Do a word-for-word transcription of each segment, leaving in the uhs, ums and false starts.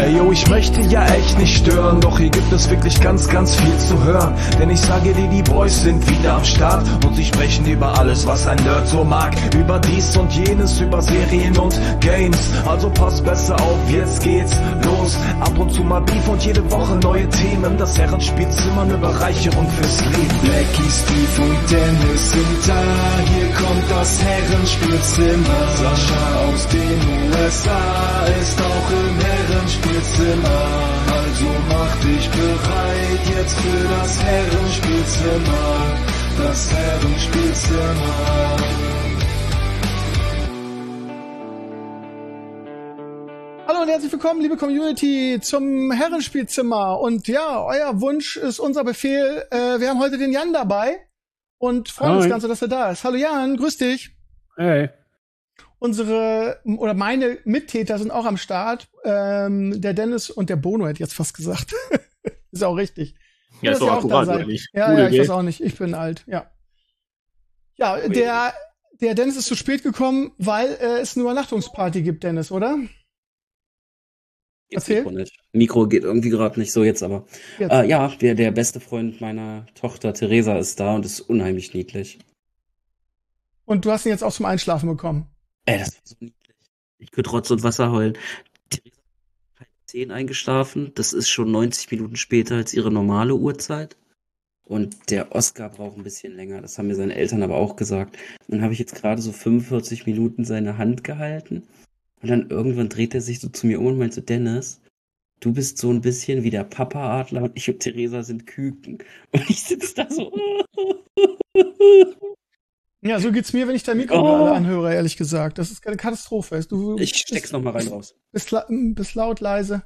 Ey yo, ich möchte ja echt nicht stören, doch hier gibt es wirklich ganz, ganz viel zu hören. Denn ich sage dir, die Boys sind wieder am Start und sie sprechen über alles, was ein Nerd so mag. Über dies und jenes, über Serien und Games. Also pass besser auf, jetzt geht's los. Ab und zu mal Beef und jede Woche neue Themen. Das Herrenspielzimmer, eine Bereicherung fürs Leben. Blackie, Steve und Dennis sind da. Hier kommt das Herrenspielzimmer. Sascha aus den U S A ist auch im Herrenspielzimmer. Also mach dich bereit jetzt für das Herrenspielzimmer. Das Herrenspielzimmer. Hallo und herzlich willkommen, liebe Community, zum Herrenspielzimmer. Und ja, euer Wunsch ist unser Befehl. Äh, wir haben heute den Jan dabei und freuen uns ganz, dass er da ist. Hallo Jan, grüß dich. Hey. Unsere, oder meine Mittäter sind auch am Start. Ähm, der Dennis und der Bono, hätte ich jetzt fast gesagt. Ist auch richtig. Ja, ist doch akkurat, oder nicht? Ja, ja, ich weiß auch nicht. Ich bin alt, ja. Ja, der, der Dennis ist zu spät gekommen, weil äh, es eine Übernachtungsparty gibt, Dennis, oder? Jetzt Mikro nicht. Mikro geht irgendwie gerade nicht so jetzt, aber äh, ja, der, der beste Freund meiner Tochter Theresa ist da und ist unheimlich niedlich. Und du hast ihn jetzt auch zum Einschlafen bekommen? Ey, das war so niedlich. Ich könnte Rotz und Wasser heulen. Theresa ist halb zehn eingeschlafen. Das ist schon neunzig Minuten später als ihre normale Uhrzeit. Und der Oscar braucht ein bisschen länger. Das haben mir seine Eltern aber auch gesagt. Dann habe ich jetzt gerade so fünfundvierzig Minuten seine Hand gehalten. Und dann irgendwann dreht er sich so zu mir um und meint so, Dennis, du bist so ein bisschen wie der Papa-Adler und ich und Theresa sind Küken. Und ich sitze da so. Ja, so geht's mir, wenn ich dein Mikro oh. gerade anhöre, ehrlich gesagt. Das ist keine Katastrophe. Du ich steck's nochmal rein raus. Bist, bist laut, leise.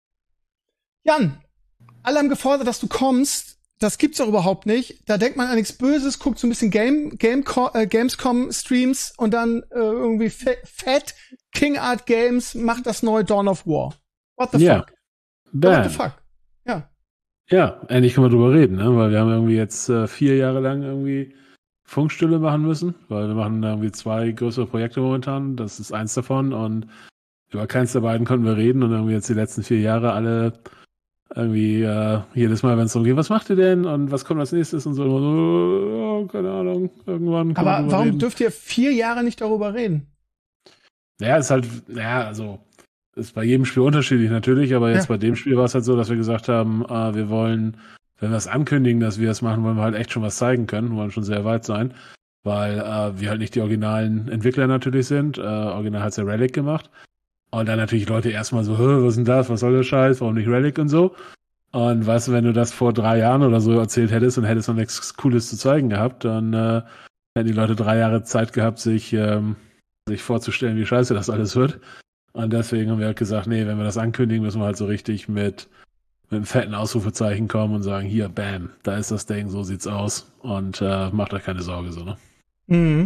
Jan, alle haben gefordert, dass du kommst. Das gibt's doch überhaupt nicht. Da denkt man an nichts Böses, guckt so ein bisschen Game, Game, äh, Gamescom-Streams und dann äh, irgendwie Fat King Art Games macht das neue Dawn of War. What the ja. fuck? What the fuck? Ja. Ja, endlich können wir drüber reden, ne? Weil wir haben irgendwie jetzt äh, vier Jahre lang irgendwie Funkstille machen müssen, weil wir machen irgendwie zwei größere Projekte momentan. Das ist eins davon und über keins der beiden konnten wir reden und irgendwie jetzt die letzten vier Jahre alle irgendwie äh, jedes Mal, wenn es darum geht, was macht ihr denn und was kommt als nächstes und so, immer so oh, keine Ahnung, irgendwann Aber wir warum reden. dürft ihr vier Jahre nicht darüber reden? Naja, ist halt, naja, also ist bei jedem Spiel unterschiedlich natürlich, aber jetzt ja. bei dem Spiel war es halt so, dass wir gesagt haben, äh, wir wollen, wenn wir es ankündigen, dass wir es machen, wollen wir halt echt schon was zeigen können, wollen schon sehr weit sein, weil äh, wir halt nicht die originalen Entwickler natürlich sind. Äh, original hat's ja Relic gemacht. Und dann natürlich Leute erstmal so, was ist denn das, was soll der Scheiß, warum nicht Relic und so. Und weißt du, wenn du das vor drei Jahren oder so erzählt hättest und hättest noch nichts Cooles zu zeigen gehabt, dann äh, hätten die Leute drei Jahre Zeit gehabt, sich, ähm, sich vorzustellen, wie scheiße das alles wird. Und deswegen haben wir halt gesagt, nee, wenn wir das ankündigen, müssen wir halt so richtig mit mit einem fetten Ausrufezeichen kommen und sagen, hier, bam, da ist das Ding, so sieht's aus. Und äh, macht euch keine Sorge, so, ne? Mhm.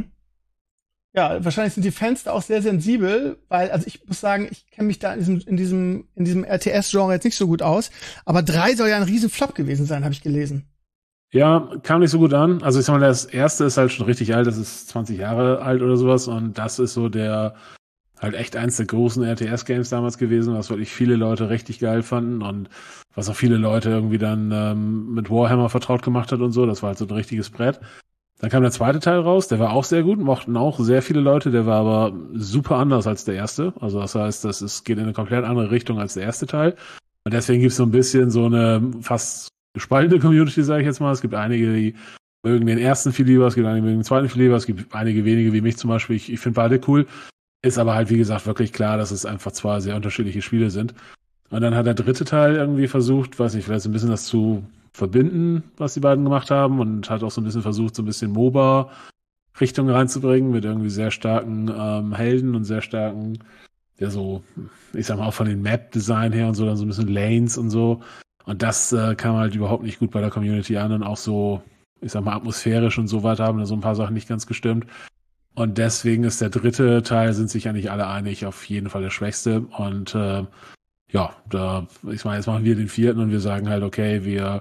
Ja, wahrscheinlich sind die Fans da auch sehr sensibel, weil, also ich muss sagen, ich kenne mich da in diesem, in diesem, in diesem R T S-Genre jetzt nicht so gut aus, aber drei soll ja ein riesen Flop gewesen sein, habe ich gelesen. Ja, kam nicht so gut an. Also ich sag mal, das erste ist halt schon richtig alt, das ist zwanzig Jahre alt oder sowas und das ist so der halt echt eins der großen R T S-Games damals gewesen, was wirklich viele Leute richtig geil fanden und was auch viele Leute irgendwie dann ähm, mit Warhammer vertraut gemacht hat und so. Das war halt so ein richtiges Brett. Dann kam der zweite Teil raus, der war auch sehr gut, mochten auch sehr viele Leute, der war aber super anders als der erste. Also das heißt, das ist, geht in eine komplett andere Richtung als der erste Teil. Und deswegen gibt es so ein bisschen so eine fast gespaltene Community, sage ich jetzt mal. Es gibt einige, die mögen den ersten viel lieber, es gibt einige, die mögen den zweiten viel lieber, es gibt einige wenige wie mich zum Beispiel. Ich, ich finde beide cool. Ist aber halt, wie gesagt, wirklich klar, dass es einfach zwei sehr unterschiedliche Spiele sind. Und dann hat der dritte Teil irgendwie versucht, weiß nicht, vielleicht so ein bisschen das zu verbinden, was die beiden gemacht haben und hat auch so ein bisschen versucht, so ein bisschen MOBA-Richtung reinzubringen mit irgendwie sehr starken ähm, Helden und sehr starken, ja so, ich sag mal auch von den Map-Design her und so, dann so ein bisschen Lanes und so. Und das äh, kam halt überhaupt nicht gut bei der Community an und auch so, ich sag mal, atmosphärisch und so weiter haben da so ein paar Sachen nicht ganz gestimmt. Und deswegen ist der dritte Teil, sind sich ja nicht alle einig, auf jeden Fall der schwächste. Und äh, ja, da, ich meine, jetzt machen wir den vierten und wir sagen halt, okay, wir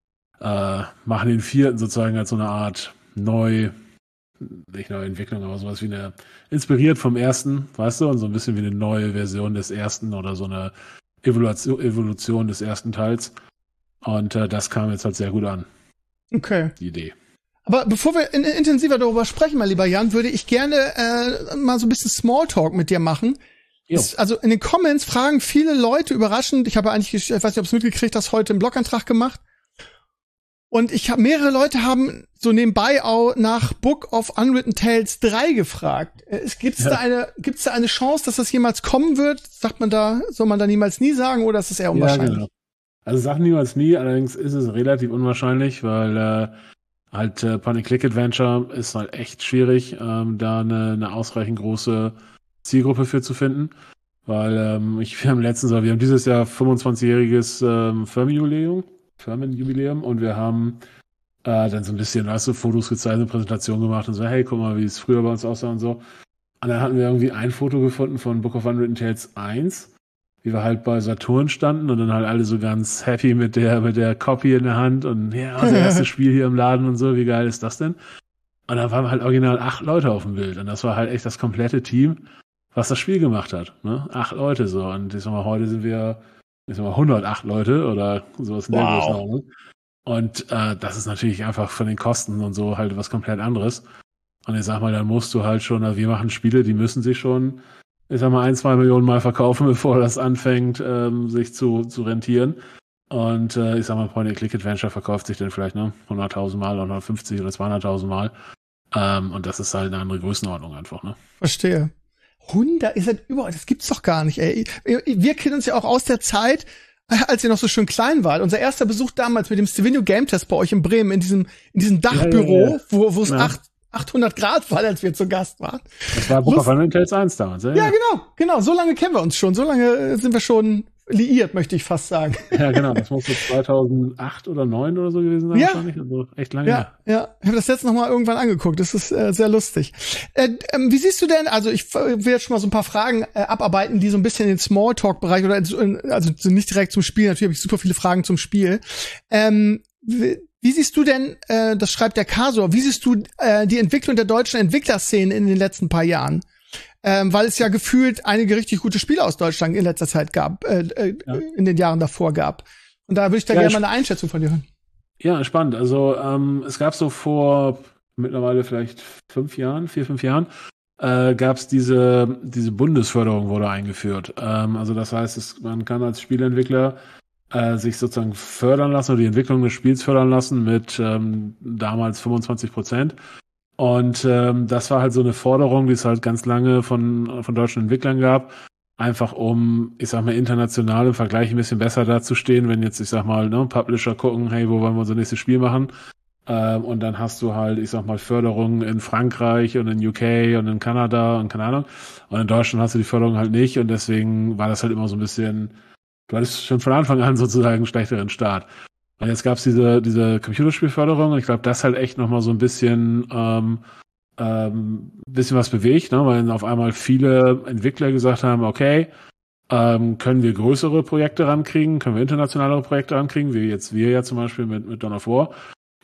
äh, machen den vierten sozusagen als so eine Art neu, nicht neue Entwicklung, aber sowas wie eine, inspiriert vom ersten, weißt du, und so ein bisschen wie eine neue Version des ersten oder so eine Evolution, Evolution des ersten Teils. Und äh, das kam jetzt halt sehr gut an. Okay. Die Idee. Aber bevor wir in, intensiver darüber sprechen, mein lieber Jan, würde ich gerne äh, mal so ein bisschen Smalltalk mit dir machen. Es, also in den Comments fragen viele Leute überraschend, ich habe eigentlich, ich weiß nicht, ob es mitgekriegt hast, heute einen Blogantrag gemacht. Und ich habe mehrere Leute haben so nebenbei auch nach Book of Unwritten Tales drei gefragt. Gibt es ja. da eine, gibt's da eine Chance, dass das jemals kommen wird? Sagt man da, soll man da niemals nie sagen, oder ist es eher unwahrscheinlich? Ja, genau. Also sag niemals nie, allerdings ist es relativ unwahrscheinlich, weil äh, halt äh, Point-and-Click-Adventure ist halt echt schwierig, ähm, da eine, eine ausreichend große Zielgruppe für zu finden. Weil ähm, ich, wir haben letztens, wir haben dieses Jahr fünfundzwanzigjähriges ähm, Firmenjubiläum. Firmenjubiläum und wir haben äh, dann so ein bisschen, weißt du, Fotos gezeigt, eine Präsentation gemacht und so, hey, guck mal, wie es früher bei uns aussah und so. Und dann hatten wir irgendwie ein Foto gefunden von Book of Unwritten Tales eins, wie wir halt bei Saturn standen und dann halt alle so ganz happy mit der, mit der Copy in der Hand und ja, unser erstes Spiel hier im Laden und so, wie geil ist das denn? Und dann waren halt original acht Leute auf dem Bild und das war halt echt das komplette Team, was das Spiel gemacht hat, ne? Acht Leute so und ich sag mal, heute sind wir ich sag mal, hundertacht Leute oder sowas in der wow. Größenordnung. Und äh, das ist natürlich einfach von den Kosten und so halt was komplett anderes. Und ich sag mal, dann musst du halt schon, wir machen Spiele, die müssen sich schon, ich sag mal, ein, zwei Millionen Mal verkaufen, bevor das anfängt, ähm, sich zu, zu rentieren. Und äh, ich sag mal, Point-and-Click-Adventure verkauft sich dann vielleicht ne, hunderttausend Mal oder hundertfünfzig oder zweihunderttausend Mal. Ähm, und das ist halt eine andere Größenordnung einfach, ne? Verstehe. hundert, ihr seid überall, das gibt's doch gar nicht, ey. Wir kennen uns ja auch aus der Zeit, als ihr noch so schön klein wart. Unser erster Besuch damals mit dem Stevenio Game Test bei euch in Bremen, in diesem, in diesem Dachbüro, ja, ja, ja. wo, wo es ja. achthundert Grad war, als wir zu Gast waren. Das war Book of Unwritten Tales eins damals, ja? Ja, genau, genau. So lange kennen wir uns schon. So lange sind wir schon liiert, möchte ich fast sagen. Ja, genau. Das muss so zweitausendacht oder neun oder so gewesen sein. Ja. Wahrscheinlich. Also echt lange ja, her. Ja, ich habe das jetzt noch mal irgendwann angeguckt. Das ist äh, sehr lustig. Äh, ähm, wie siehst du denn, also ich will jetzt schon mal so ein paar Fragen äh, abarbeiten, die so ein bisschen in den Smalltalk-Bereich oder in, also nicht direkt zum Spiel, natürlich habe ich super viele Fragen zum Spiel. Ähm, wie, wie siehst du denn, äh, das schreibt der Kasor, wie siehst du äh, die Entwicklung der deutschen Entwicklerszene in den letzten paar Jahren? Ähm, weil es ja gefühlt einige richtig gute Spiele aus Deutschland in letzter Zeit gab, äh, äh, ja. in den Jahren davor gab. Und da würde ich da ja, gerne mal eine Einschätzung von dir hören. Ja, spannend. Also ähm, es gab so vor mittlerweile vielleicht fünf Jahren, vier, fünf Jahren, äh, gab es diese, diese Bundesförderung wurde eingeführt. Ähm, also das heißt, es, man kann als Spieleentwickler äh, sich sozusagen fördern lassen oder die Entwicklung des Spiels fördern lassen mit ähm, damals fünfundzwanzig Prozent. Und ähm, das war halt so eine Forderung, die es halt ganz lange von, von deutschen Entwicklern gab, einfach um, ich sag mal, international im Vergleich ein bisschen besser dazustehen, wenn jetzt, ich sag mal, ne, Publisher gucken, hey, wo wollen wir unser nächstes Spiel machen? Ähm, und dann hast du halt, ich sag mal, Förderung in Frankreich und in U K und in Kanada und keine Ahnung. Und in Deutschland hast du die Förderung halt nicht und deswegen war das halt immer so ein bisschen, du hattest schon von Anfang an sozusagen einen schlechteren Start. Und jetzt gab es diese, diese Computerspielförderung und ich glaube, das halt echt nochmal so ein bisschen, ähm, ähm, bisschen was bewegt, ne? Weil auf einmal viele Entwickler gesagt haben, okay, ähm, können wir größere Projekte rankriegen, können wir internationalere Projekte rankriegen, wie jetzt wir ja zum Beispiel mit, mit Dawn of War.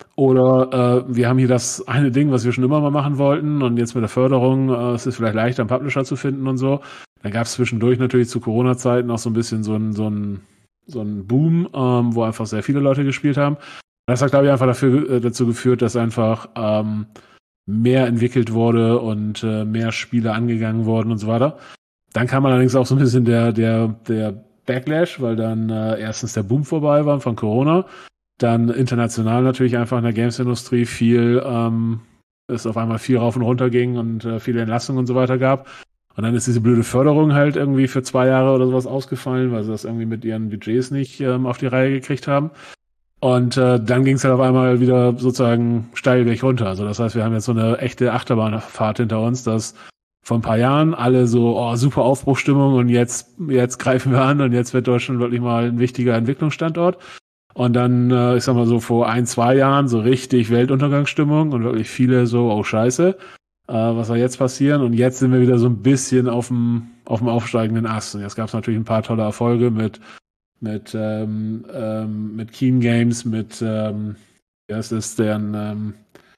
Oder äh, wir haben hier das eine Ding, was wir schon immer mal machen wollten und jetzt mit der Förderung äh, es ist vielleicht leichter, einen Publisher zu finden und so. Dann gab es zwischendurch natürlich zu Corona-Zeiten auch so ein bisschen so ein, so ein so ein Boom, ähm, wo einfach sehr viele Leute gespielt haben. Das hat, glaube ich, einfach dafür, äh, dazu geführt, dass einfach ähm, mehr entwickelt wurde und äh, mehr Spiele angegangen wurden und so weiter. Dann kam allerdings auch so ein bisschen der, der, der Backlash, weil dann äh, erstens der Boom vorbei war von Corona, dann international natürlich einfach in der Games-Industrie viel, ähm, es auf einmal viel rauf und runter ging und äh, viele Entlassungen und so weiter gab. Und dann ist diese blöde Förderung halt irgendwie für zwei Jahre oder sowas ausgefallen, weil sie das irgendwie mit ihren Budgets nicht ähm, auf die Reihe gekriegt haben. Und äh, dann ging es halt auf einmal wieder sozusagen steil weg runter. Also das heißt, wir haben jetzt so eine echte Achterbahnfahrt hinter uns, dass vor ein paar Jahren alle so, oh, super Aufbruchstimmung und jetzt, jetzt greifen wir an und jetzt wird Deutschland wirklich mal ein wichtiger Entwicklungsstandort. Und dann, äh, ich sag mal so, vor ein, zwei Jahren so richtig Weltuntergangsstimmung und wirklich viele so, oh scheiße. Was soll jetzt passieren? Und jetzt sind wir wieder so ein bisschen auf dem, auf dem aufsteigenden Ast. Und jetzt gab es natürlich ein paar tolle Erfolge mit, mit, ähm, ähm, mit Keen Games, mit, ähm, wie heißt es, deren, ähm,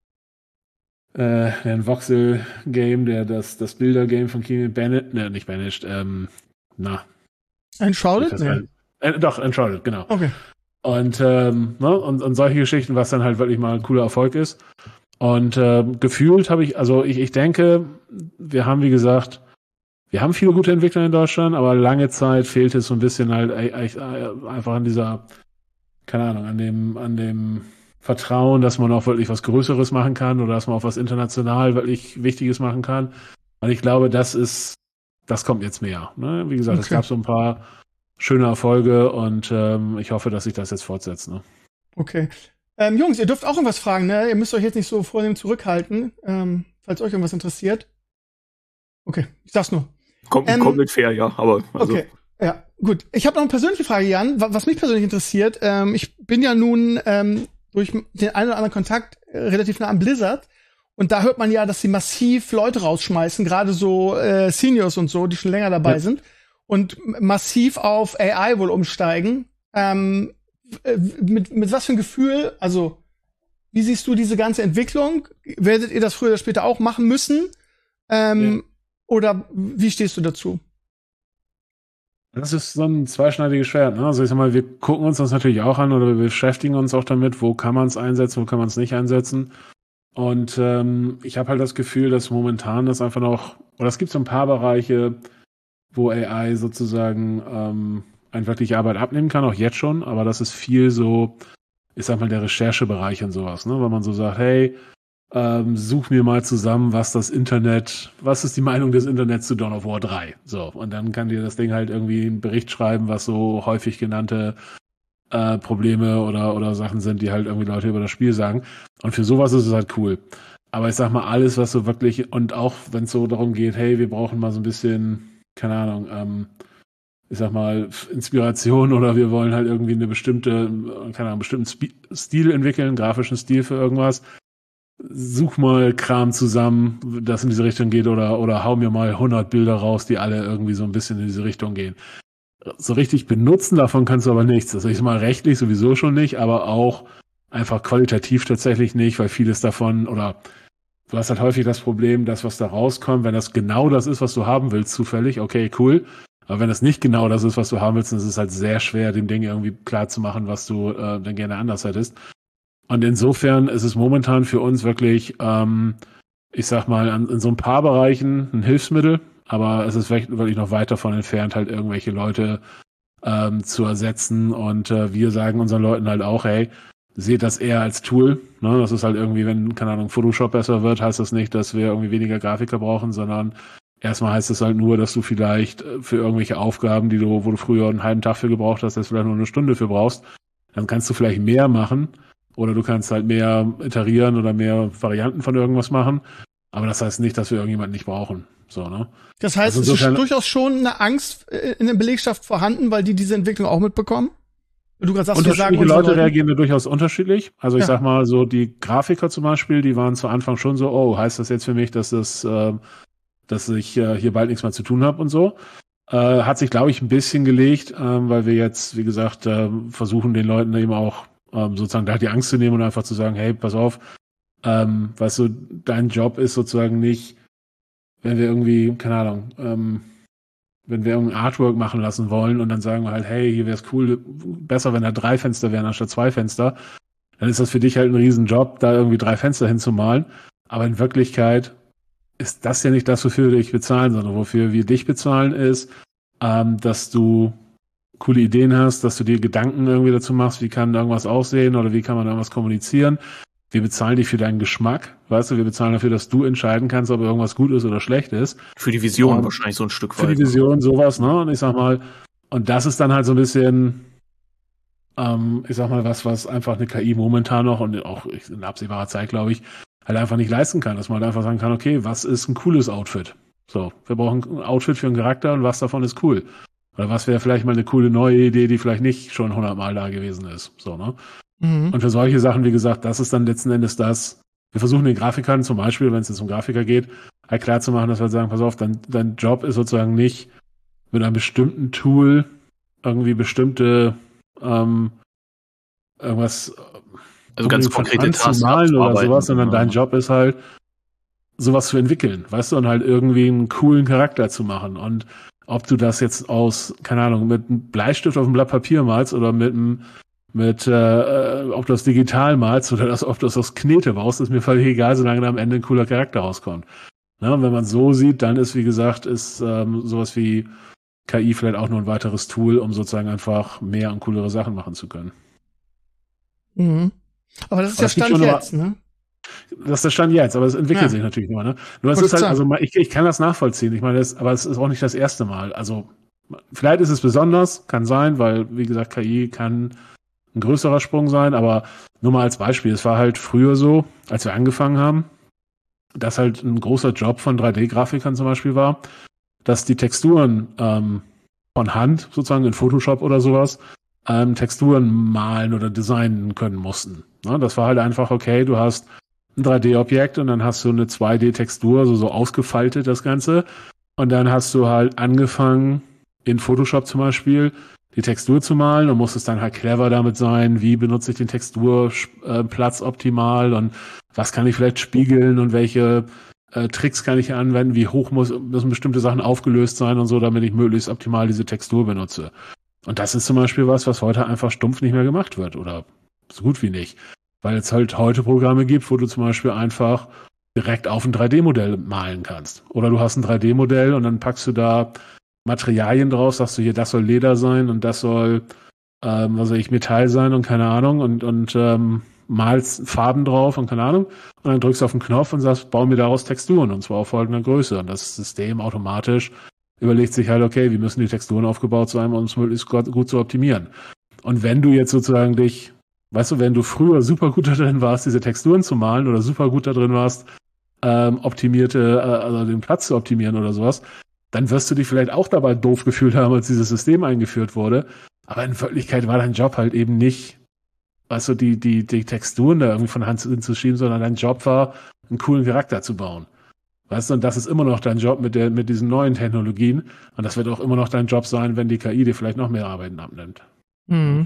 äh, deren Voxel-Game, der, das, das Bilder-Game von Keen, Banished, ne, nicht Banished, ähm, na. Enshrouded? Nee. Äh, doch, Uncharted, genau. Okay. Und, ähm, ne, und, und solche Geschichten, was dann halt wirklich mal ein cooler Erfolg ist. Und äh, gefühlt habe ich, also ich, ich denke, wir haben, wie gesagt, wir haben viele gute Entwickler in Deutschland, aber lange Zeit fehlt es so ein bisschen halt echt einfach an dieser, keine Ahnung, an dem, an dem Vertrauen, dass man auch wirklich was Größeres machen kann oder dass man auch was international wirklich Wichtiges machen kann. Und ich glaube, das ist, das kommt jetzt mehr. Ne? Wie gesagt, okay. Es gab so ein paar schöne Erfolge und ähm, ich hoffe, dass sich das jetzt fortsetzt. Ne? Okay. Ähm, Jungs, ihr dürft auch irgendwas fragen, ne? Ihr müsst euch jetzt nicht so vornehm zurückhalten, ähm, falls euch irgendwas interessiert. Okay, ich sag's nur. Kommt, ähm, kommt mit fair, ja, aber. Also. Okay, ja, gut. Ich habe noch eine persönliche Frage, Jan, was mich persönlich interessiert. Ähm, ich bin ja nun ähm, durch den einen oder anderen Kontakt äh, relativ nah am Blizzard. Und da hört man ja, dass sie massiv Leute rausschmeißen, gerade so äh, Seniors und so, die schon länger dabei ja. sind. Und massiv auf A I wohl umsteigen. Ähm, äh, mit, mit was für ein Gefühl, also wie siehst du diese ganze Entwicklung? Werdet ihr das früher oder später auch machen müssen? Ähm, ja. Oder wie stehst du dazu? Das ist so ein zweischneidiges Schwert. Ne? Also ich sag mal, wir gucken uns das natürlich auch an oder wir beschäftigen uns auch damit, wo kann man es einsetzen, wo kann man es nicht einsetzen. Und ähm, ich habe halt das Gefühl, dass momentan das einfach noch, oder es gibt so ein paar Bereiche, wo A I sozusagen ähm, einen wirklich Arbeit abnehmen kann, auch jetzt schon, aber das ist viel so, ich sag mal, der Recherchebereich und sowas, ne? Wenn man so sagt, hey, ähm, such mir mal zusammen, was das Internet, was ist die Meinung des Internets zu Dawn of War drei? So, und dann kann dir das Ding halt irgendwie einen Bericht schreiben, was so häufig genannte äh, Probleme oder, oder Sachen sind, die halt irgendwie Leute über das Spiel sagen. Und für sowas ist es halt cool. Aber ich sag mal, alles, was so wirklich, und auch wenn es so darum geht, hey, wir brauchen mal so ein bisschen, keine Ahnung, ähm, ich sag mal, Inspiration oder wir wollen halt irgendwie eine bestimmte, keine Ahnung, einen bestimmten Sp- Stil entwickeln, einen grafischen Stil für irgendwas. Such mal Kram zusammen, das in diese Richtung geht oder, oder hau mir mal hundert Bilder raus, die alle irgendwie so ein bisschen in diese Richtung gehen. So richtig benutzen davon kannst du aber nichts. Also ich sag mal, rechtlich sowieso schon nicht, aber auch einfach qualitativ tatsächlich nicht, weil vieles davon oder du hast halt häufig das Problem, dass was da rauskommt, wenn das genau das ist, was du haben willst, zufällig, okay, cool. Aber wenn das nicht genau das ist, was du haben willst, dann ist es halt sehr schwer, dem Ding irgendwie klar zu machen, was du äh, dann gerne anders hättest. Und insofern ist es momentan für uns wirklich, ähm, ich sag mal, an, in so ein paar Bereichen ein Hilfsmittel, aber es ist wirklich noch weit davon entfernt, halt irgendwelche Leute ähm, zu ersetzen. Und äh, wir sagen unseren Leuten halt auch, hey, seht das eher als Tool. Ne? Das ist halt irgendwie, wenn, keine Ahnung, Photoshop besser wird, heißt das nicht, dass wir irgendwie weniger Grafiker brauchen, sondern erstmal heißt es halt nur, dass du vielleicht für irgendwelche Aufgaben, die du, wo du früher einen halben Tag für gebraucht hast, jetzt vielleicht nur eine Stunde für brauchst, dann kannst du vielleicht mehr machen. Oder du kannst halt mehr iterieren oder mehr Varianten von irgendwas machen. Aber das heißt nicht, dass wir irgendjemanden nicht brauchen. So, ne? Das heißt, also es ist durchaus schon eine Angst in der Belegschaft vorhanden, weil die diese Entwicklung auch mitbekommen? Du gerade sagst, wir sagen, die Leute reagieren da durchaus unterschiedlich. Also ich ja. sag mal, so die Grafiker zum Beispiel, die waren zu Anfang schon so, oh, heißt das jetzt für mich, dass das, äh, dass ich äh, hier bald nichts mehr zu tun habe und so. Äh, hat sich, glaube ich, ein bisschen gelegt, äh, weil wir jetzt, wie gesagt, äh, versuchen den Leuten eben auch Ähm, sozusagen da die Angst zu nehmen und einfach zu sagen, hey, pass auf, ähm, weißt du, dein Job ist sozusagen nicht, wenn wir irgendwie, keine Ahnung, ähm, wenn wir irgendein Artwork machen lassen wollen und dann sagen wir halt, hey, hier wäre es cool, besser, wenn da drei Fenster wären anstatt zwei Fenster, dann ist das für dich halt ein Riesenjob, da irgendwie drei Fenster hinzumalen. Aber in Wirklichkeit ist das ja nicht das, wofür wir dich bezahlen, sondern wofür wir dich bezahlen ist, ähm, dass du coole Ideen hast, dass du dir Gedanken irgendwie dazu machst, wie kann irgendwas aussehen oder wie kann man irgendwas kommunizieren. Wir bezahlen dich für deinen Geschmack, weißt du, wir bezahlen dafür, dass du entscheiden kannst, ob irgendwas gut ist oder schlecht ist. Für die Vision und wahrscheinlich so ein Stück weit. Für die Vision sowas, ne? Und ich sag mal, und das ist dann halt so ein bisschen, ähm, ich sag mal, was, was einfach eine K I momentan noch und auch in absehbarer Zeit, glaube ich, halt einfach nicht leisten kann, dass man halt einfach sagen kann, okay, was ist ein cooles Outfit? So, wir brauchen ein Outfit für einen Charakter und was davon ist cool. Oder was wäre vielleicht mal eine coole neue Idee, die vielleicht nicht schon hundertmal da gewesen ist. So, ne? Mhm. Und für solche Sachen, wie gesagt, das ist dann letzten Endes das. Wir versuchen den Grafikern zum Beispiel, wenn es jetzt um Grafiker geht, halt klar zu machen, dass wir halt sagen, pass auf, dein, dein Job ist sozusagen nicht mit einem bestimmten Tool irgendwie bestimmte ähm, irgendwas also ganz konkrete Tasks malen oder sowas, sondern dein Job ist halt sowas zu entwickeln, weißt du, und halt irgendwie einen coolen Charakter zu machen und ob du das jetzt aus, keine Ahnung, mit einem Bleistift auf einem Blatt Papier malst oder mit einem, mit, äh, ob du das digital malst oder das, ob du das aus Knete baust, ist mir völlig egal, solange da am Ende ein cooler Charakter rauskommt. Ne? Und wenn man so sieht, dann ist, wie gesagt, ist ähm, sowas wie K I vielleicht auch nur ein weiteres Tool, um sozusagen einfach mehr und coolere Sachen machen zu können. Mhm. Aber das ist aber ja Stand jetzt, ne? Das ist der Stand jetzt, aber es entwickelt ja. sich natürlich nur, ne? Nur es ist halt, also ich, ich kann das nachvollziehen. Ich meine, das, aber es ist auch nicht das erste Mal. Also vielleicht ist es besonders, kann sein, weil, wie gesagt, K I kann ein größerer Sprung sein, aber nur mal als Beispiel. Es war halt früher so, als wir angefangen haben, dass halt ein großer Job von drei D-Grafikern zum Beispiel war, dass die Texturen ähm, von Hand, sozusagen in Photoshop oder sowas, ähm, Texturen malen oder designen können mussten. Ne? Das war halt einfach, okay, du hast ein drei D-Objekt und dann hast du eine zwei D-Textur, also so ausgefaltet das Ganze. Und dann hast du halt angefangen, in Photoshop zum Beispiel, die Textur zu malen und musstest dann halt clever damit sein, wie benutze ich den Texturplatz optimal und was kann ich vielleicht spiegeln und welche äh, Tricks kann ich anwenden, wie hoch muss, müssen bestimmte Sachen aufgelöst sein und so, damit ich möglichst optimal diese Textur benutze. Und das ist zum Beispiel was, was heute einfach stumpf nicht mehr gemacht wird oder so gut wie nicht. Weil es halt heute Programme gibt, wo du zum Beispiel einfach direkt auf ein drei D-Modell malen kannst. Oder du hast ein drei D-Modell und dann packst du da Materialien drauf, sagst du hier, das soll Leder sein und das soll, ähm, was weiß ich, Metall sein und keine Ahnung und, und ähm, malst Farben drauf und keine Ahnung. Und dann drückst du auf den Knopf und sagst, bau mir daraus Texturen und zwar auf folgender Größe. Und das System automatisch überlegt sich halt, okay, wie müssen die Texturen aufgebaut sein, um es möglichst gut zu optimieren. Und wenn du jetzt sozusagen dich, weißt du, wenn du früher super gut da drin warst, diese Texturen zu malen oder super gut da drin warst, ähm, optimierte, äh, also den Platz zu optimieren oder sowas, dann wirst du dich vielleicht auch dabei doof gefühlt haben, als dieses System eingeführt wurde. Aber in Wirklichkeit war dein Job halt eben nicht, weißt du, die, die, die Texturen da irgendwie von Hand hinzuschieben, sondern dein Job war, einen coolen Charakter zu bauen. Weißt du, und das ist immer noch dein Job mit der, mit diesen neuen Technologien. Und das wird auch immer noch dein Job sein, wenn die K I dir vielleicht noch mehr Arbeiten abnimmt. Mhm.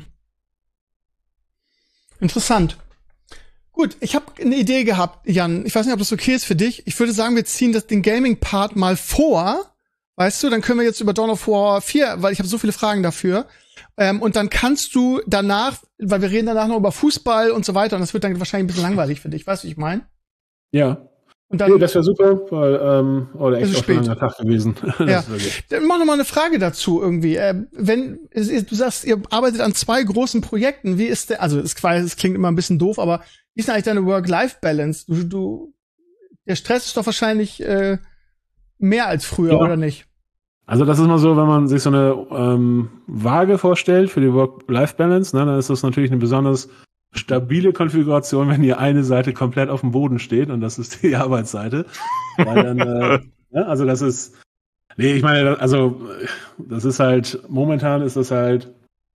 Interessant. Gut, ich habe eine Idee gehabt, Jan. Ich weiß nicht, ob das okay ist für dich. Ich würde sagen, wir ziehen das, den Gaming-Part mal vor. Weißt du, dann können wir jetzt über Dawn of War vier, weil ich habe so viele Fragen dafür. Ähm, und dann kannst du danach, weil wir reden danach noch über Fußball und so weiter, und das wird dann wahrscheinlich ein bisschen langweilig für dich. Weißt du, wie ich meine? Ja. Und dann, nee, das wäre super, weil, ähm, oder echt auch ein langer Tag gewesen. Ja. Dann mach noch mal eine Frage dazu irgendwie. Äh, wenn du sagst, ihr arbeitet an zwei großen Projekten, wie ist der, also es, es klingt immer ein bisschen doof, aber wie ist denn eigentlich deine Work-Life-Balance? Du, du, der Stress ist doch wahrscheinlich äh, mehr als früher, ja. Oder nicht? Also das ist mal so, wenn man sich so eine ähm, Waage vorstellt für die Work-Life-Balance, ne, dann ist das natürlich eine besonders stabile Konfiguration, wenn hier eine Seite komplett auf dem Boden steht und das ist die Arbeitsseite. Weil dann, äh, ja, also das ist, nee, ich meine, also das ist halt, momentan ist das halt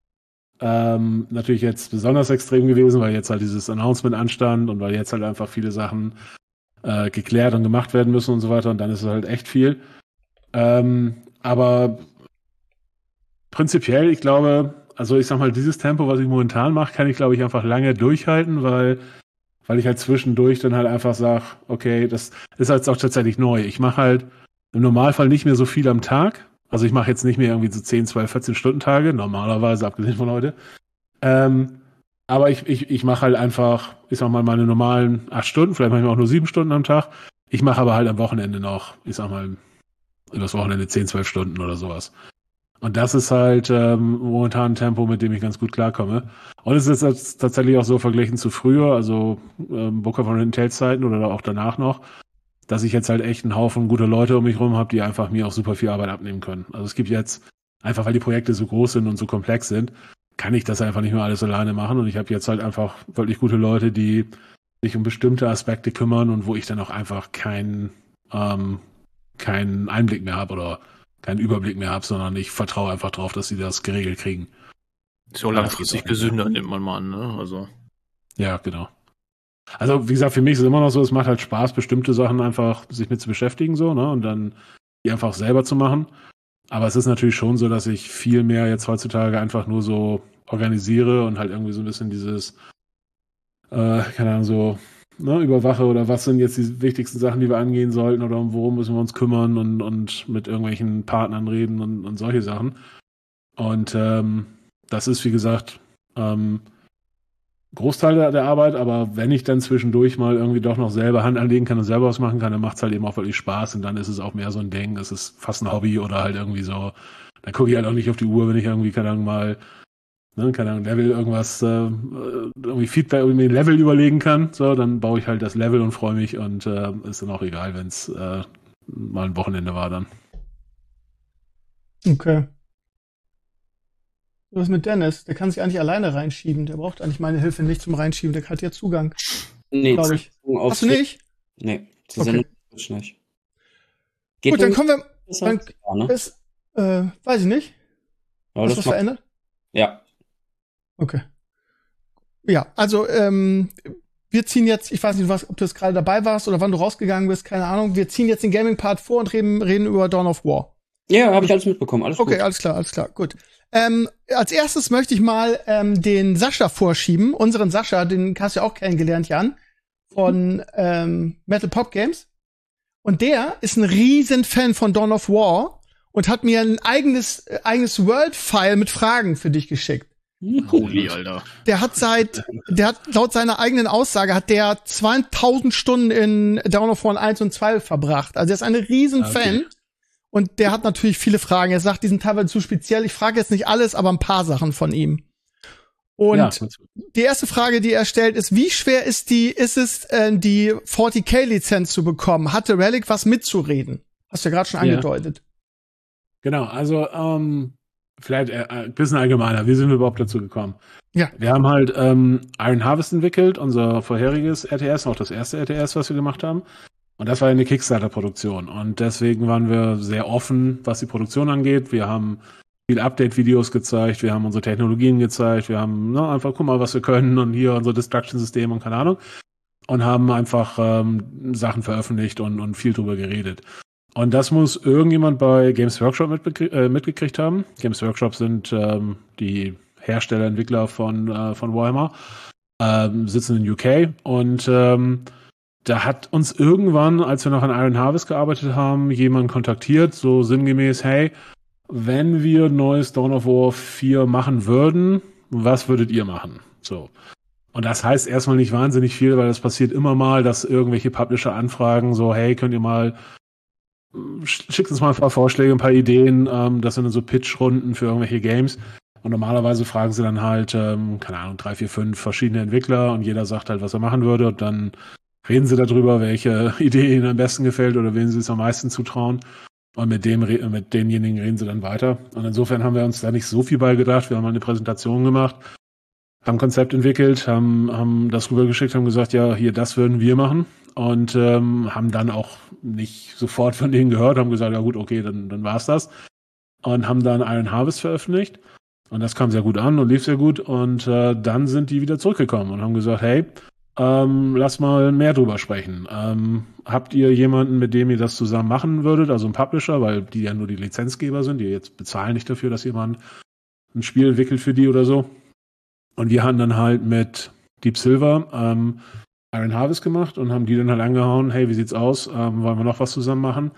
ähm, natürlich jetzt besonders extrem gewesen, weil jetzt halt dieses Announcement anstand und weil jetzt halt einfach viele Sachen äh, geklärt und gemacht werden müssen und so weiter und dann ist es halt echt viel. Ähm, aber prinzipiell, ich glaube, also ich sag mal, dieses Tempo, was ich momentan mache, kann ich, glaube ich, einfach lange durchhalten, weil, weil ich halt zwischendurch dann halt einfach sage, okay, das ist jetzt auch tatsächlich neu. Ich mache halt im Normalfall nicht mehr so viel am Tag. Also ich mache jetzt nicht mehr irgendwie so zehn, zwölf, vierzehn Stunden Tage, normalerweise, abgesehen von heute. Ähm, aber ich, ich, ich mache halt einfach, ich sag mal, meine normalen acht Stunden, vielleicht manchmal auch nur sieben Stunden am Tag. Ich mache aber halt am Wochenende noch, ich sag mal, übers Wochenende zehn, zwölf Stunden oder sowas. Und das ist halt ähm, momentan ein Tempo, mit dem ich ganz gut klarkomme. Und es ist jetzt tatsächlich auch so verglichen zu früher, also ähm, Booker von Hidden Zeiten oder auch danach noch, dass ich jetzt halt echt einen Haufen guter Leute um mich rum habe, die einfach mir auch super viel Arbeit abnehmen können. Also es gibt jetzt, einfach weil die Projekte so groß sind und so komplex sind, kann ich das einfach nicht mehr alles alleine machen. Und ich habe jetzt halt einfach wirklich gute Leute, die sich um bestimmte Aspekte kümmern und wo ich dann auch einfach keinen ähm, keinen Einblick mehr habe oder keinen Überblick mehr habe, sondern ich vertraue einfach drauf, dass sie das geregelt kriegen. Ist ja auch langfristig gesünder, nimmt man mal an, ne? Also. Ja, genau. Also, wie gesagt, für mich ist es immer noch so, es macht halt Spaß, bestimmte Sachen einfach sich mit zu beschäftigen, so, ne? Und dann die einfach selber zu machen. Aber es ist natürlich schon so, dass ich viel mehr jetzt heutzutage einfach nur so organisiere und halt irgendwie so ein bisschen dieses, äh, keine Ahnung, so ne, überwache oder was sind jetzt die wichtigsten Sachen, die wir angehen sollten oder um worum müssen wir uns kümmern und, und mit irgendwelchen Partnern reden und, und solche Sachen. Und ähm, das ist, wie gesagt, ähm, Großteil der, der Arbeit, aber wenn ich dann zwischendurch mal irgendwie doch noch selber Hand anlegen kann und selber was machen kann, dann macht es halt eben auch wirklich Spaß und dann ist es auch mehr so ein Ding, es ist fast ein Hobby oder halt irgendwie so, dann gucke ich halt auch nicht auf die Uhr, wenn ich irgendwie, keine Ahnung, mal, ne, keine Ahnung, Level irgendwas, äh, irgendwie Feedback, irgendwie ein Level überlegen kann, so, dann baue ich halt das Level und freue mich und äh, ist dann auch egal, wenn es äh, mal ein Wochenende war dann. Okay. Was ist mit Dennis? Der kann sich eigentlich alleine reinschieben. Der braucht eigentlich meine Hilfe nicht zum Reinschieben. Der hat ja Zugang. Nee, glaube ich. auf Hast du nicht? Nee, zur Okay. Sendung Twitch nicht. Geht Gut, dann um- kommen wir. das Dann halt? Ja, ne? ist, äh, weiß ich nicht. Aber Hast das du was macht- verändert? Ja. Okay. Ja, also ähm, wir ziehen jetzt, ich weiß nicht, was, ob du jetzt gerade dabei warst oder wann du rausgegangen bist, keine Ahnung. Wir ziehen jetzt den Gaming-Part vor und reden, reden über Dawn of War. Ja, habe ich alles mitbekommen. Alles Okay, gut. alles klar, alles klar, gut. Ähm, als erstes möchte ich mal ähm, den Sascha vorschieben, unseren Sascha, den hast du ja auch kennengelernt, Jan, von ähm, Metal Pop Games. Und der ist ein riesen Fan von Dawn of War und hat mir ein eigenes, äh, eigenes World-File mit Fragen für dich geschickt. Holy, Alter. Der hat seit, der hat laut seiner eigenen Aussage hat der zweitausend Stunden in Dawn of War eins und zwei verbracht. Also er ist ein riesen Fan. Und der hat natürlich viele Fragen. Er sagt, die sind teilweise zu speziell. Ich frage jetzt nicht alles, aber ein paar Sachen von ihm. Und Ja, die erste Frage, die er stellt, ist, wie schwer ist die, ist es, äh, die vierzig K-Lizenz zu bekommen? Hatte Relic was mitzureden? Hast du ja gerade schon Ja. angedeutet. Genau, also ähm, vielleicht äh, ein bisschen allgemeiner. Wie sind wir überhaupt dazu gekommen? Ja. Wir haben halt ähm, Iron Harvest entwickelt, unser vorheriges R T S, auch das erste R T S, was wir gemacht haben. Und das war eine Kickstarter-Produktion. Und deswegen waren wir sehr offen, was die Produktion angeht. Wir haben viele Update-Videos gezeigt, wir haben unsere Technologien gezeigt, wir haben ne, einfach, guck mal, was wir können und hier unser Destruction-System und keine Ahnung. Und haben einfach ähm, Sachen veröffentlicht und, und viel drüber geredet. Und das muss irgendjemand bei Games Workshop mitbekrie- äh, mitgekriegt haben. Games Workshop sind ähm, die Hersteller, Entwickler von, äh, von Warhammer, ähm, sitzen in U K. Und ähm, da hat uns irgendwann, als wir noch an Iron Harvest gearbeitet haben, jemand kontaktiert, so sinngemäß, hey, wenn wir neues Dawn of War vier machen würden, was würdet ihr machen? So. Und das heißt erstmal nicht wahnsinnig viel, weil das passiert immer mal, dass irgendwelche Publisher anfragen, so, hey, könnt ihr mal, schickt uns mal ein paar Vorschläge, ein paar Ideen, ähm, das sind dann so Pitch-Runden für irgendwelche Games. Und normalerweise fragen sie dann halt, ähm, keine Ahnung, drei, vier, fünf verschiedene Entwickler und jeder sagt halt, was er machen würde und dann reden sie darüber, welche Idee ihnen am besten gefällt oder wen sie es am meisten zutrauen. Und mit dem, mit denjenigen reden sie dann weiter. Und insofern haben wir uns da nicht so viel bei gedacht. Wir haben mal eine Präsentation gemacht, haben ein Konzept entwickelt, haben, haben das rübergeschickt, haben gesagt, ja, hier, das würden wir machen. Und ähm, haben dann auch nicht sofort von denen gehört, haben gesagt, ja gut, okay, dann, dann war's das. Und haben dann Iron Harvest veröffentlicht. Und das kam sehr gut an und lief sehr gut. Und äh, dann sind die wieder zurückgekommen und haben gesagt, hey, Ähm, lass mal mehr drüber sprechen. Ähm, habt ihr jemanden, mit dem ihr das zusammen machen würdet, also ein Publisher, weil die ja nur die Lizenzgeber sind, die jetzt bezahlen nicht dafür, dass jemand ein Spiel entwickelt für die oder so. Und wir haben dann halt mit Deep Silver ähm, Iron Harvest gemacht und haben die dann halt angehauen, hey, wie sieht's aus? Ähm, wollen wir noch was zusammen machen?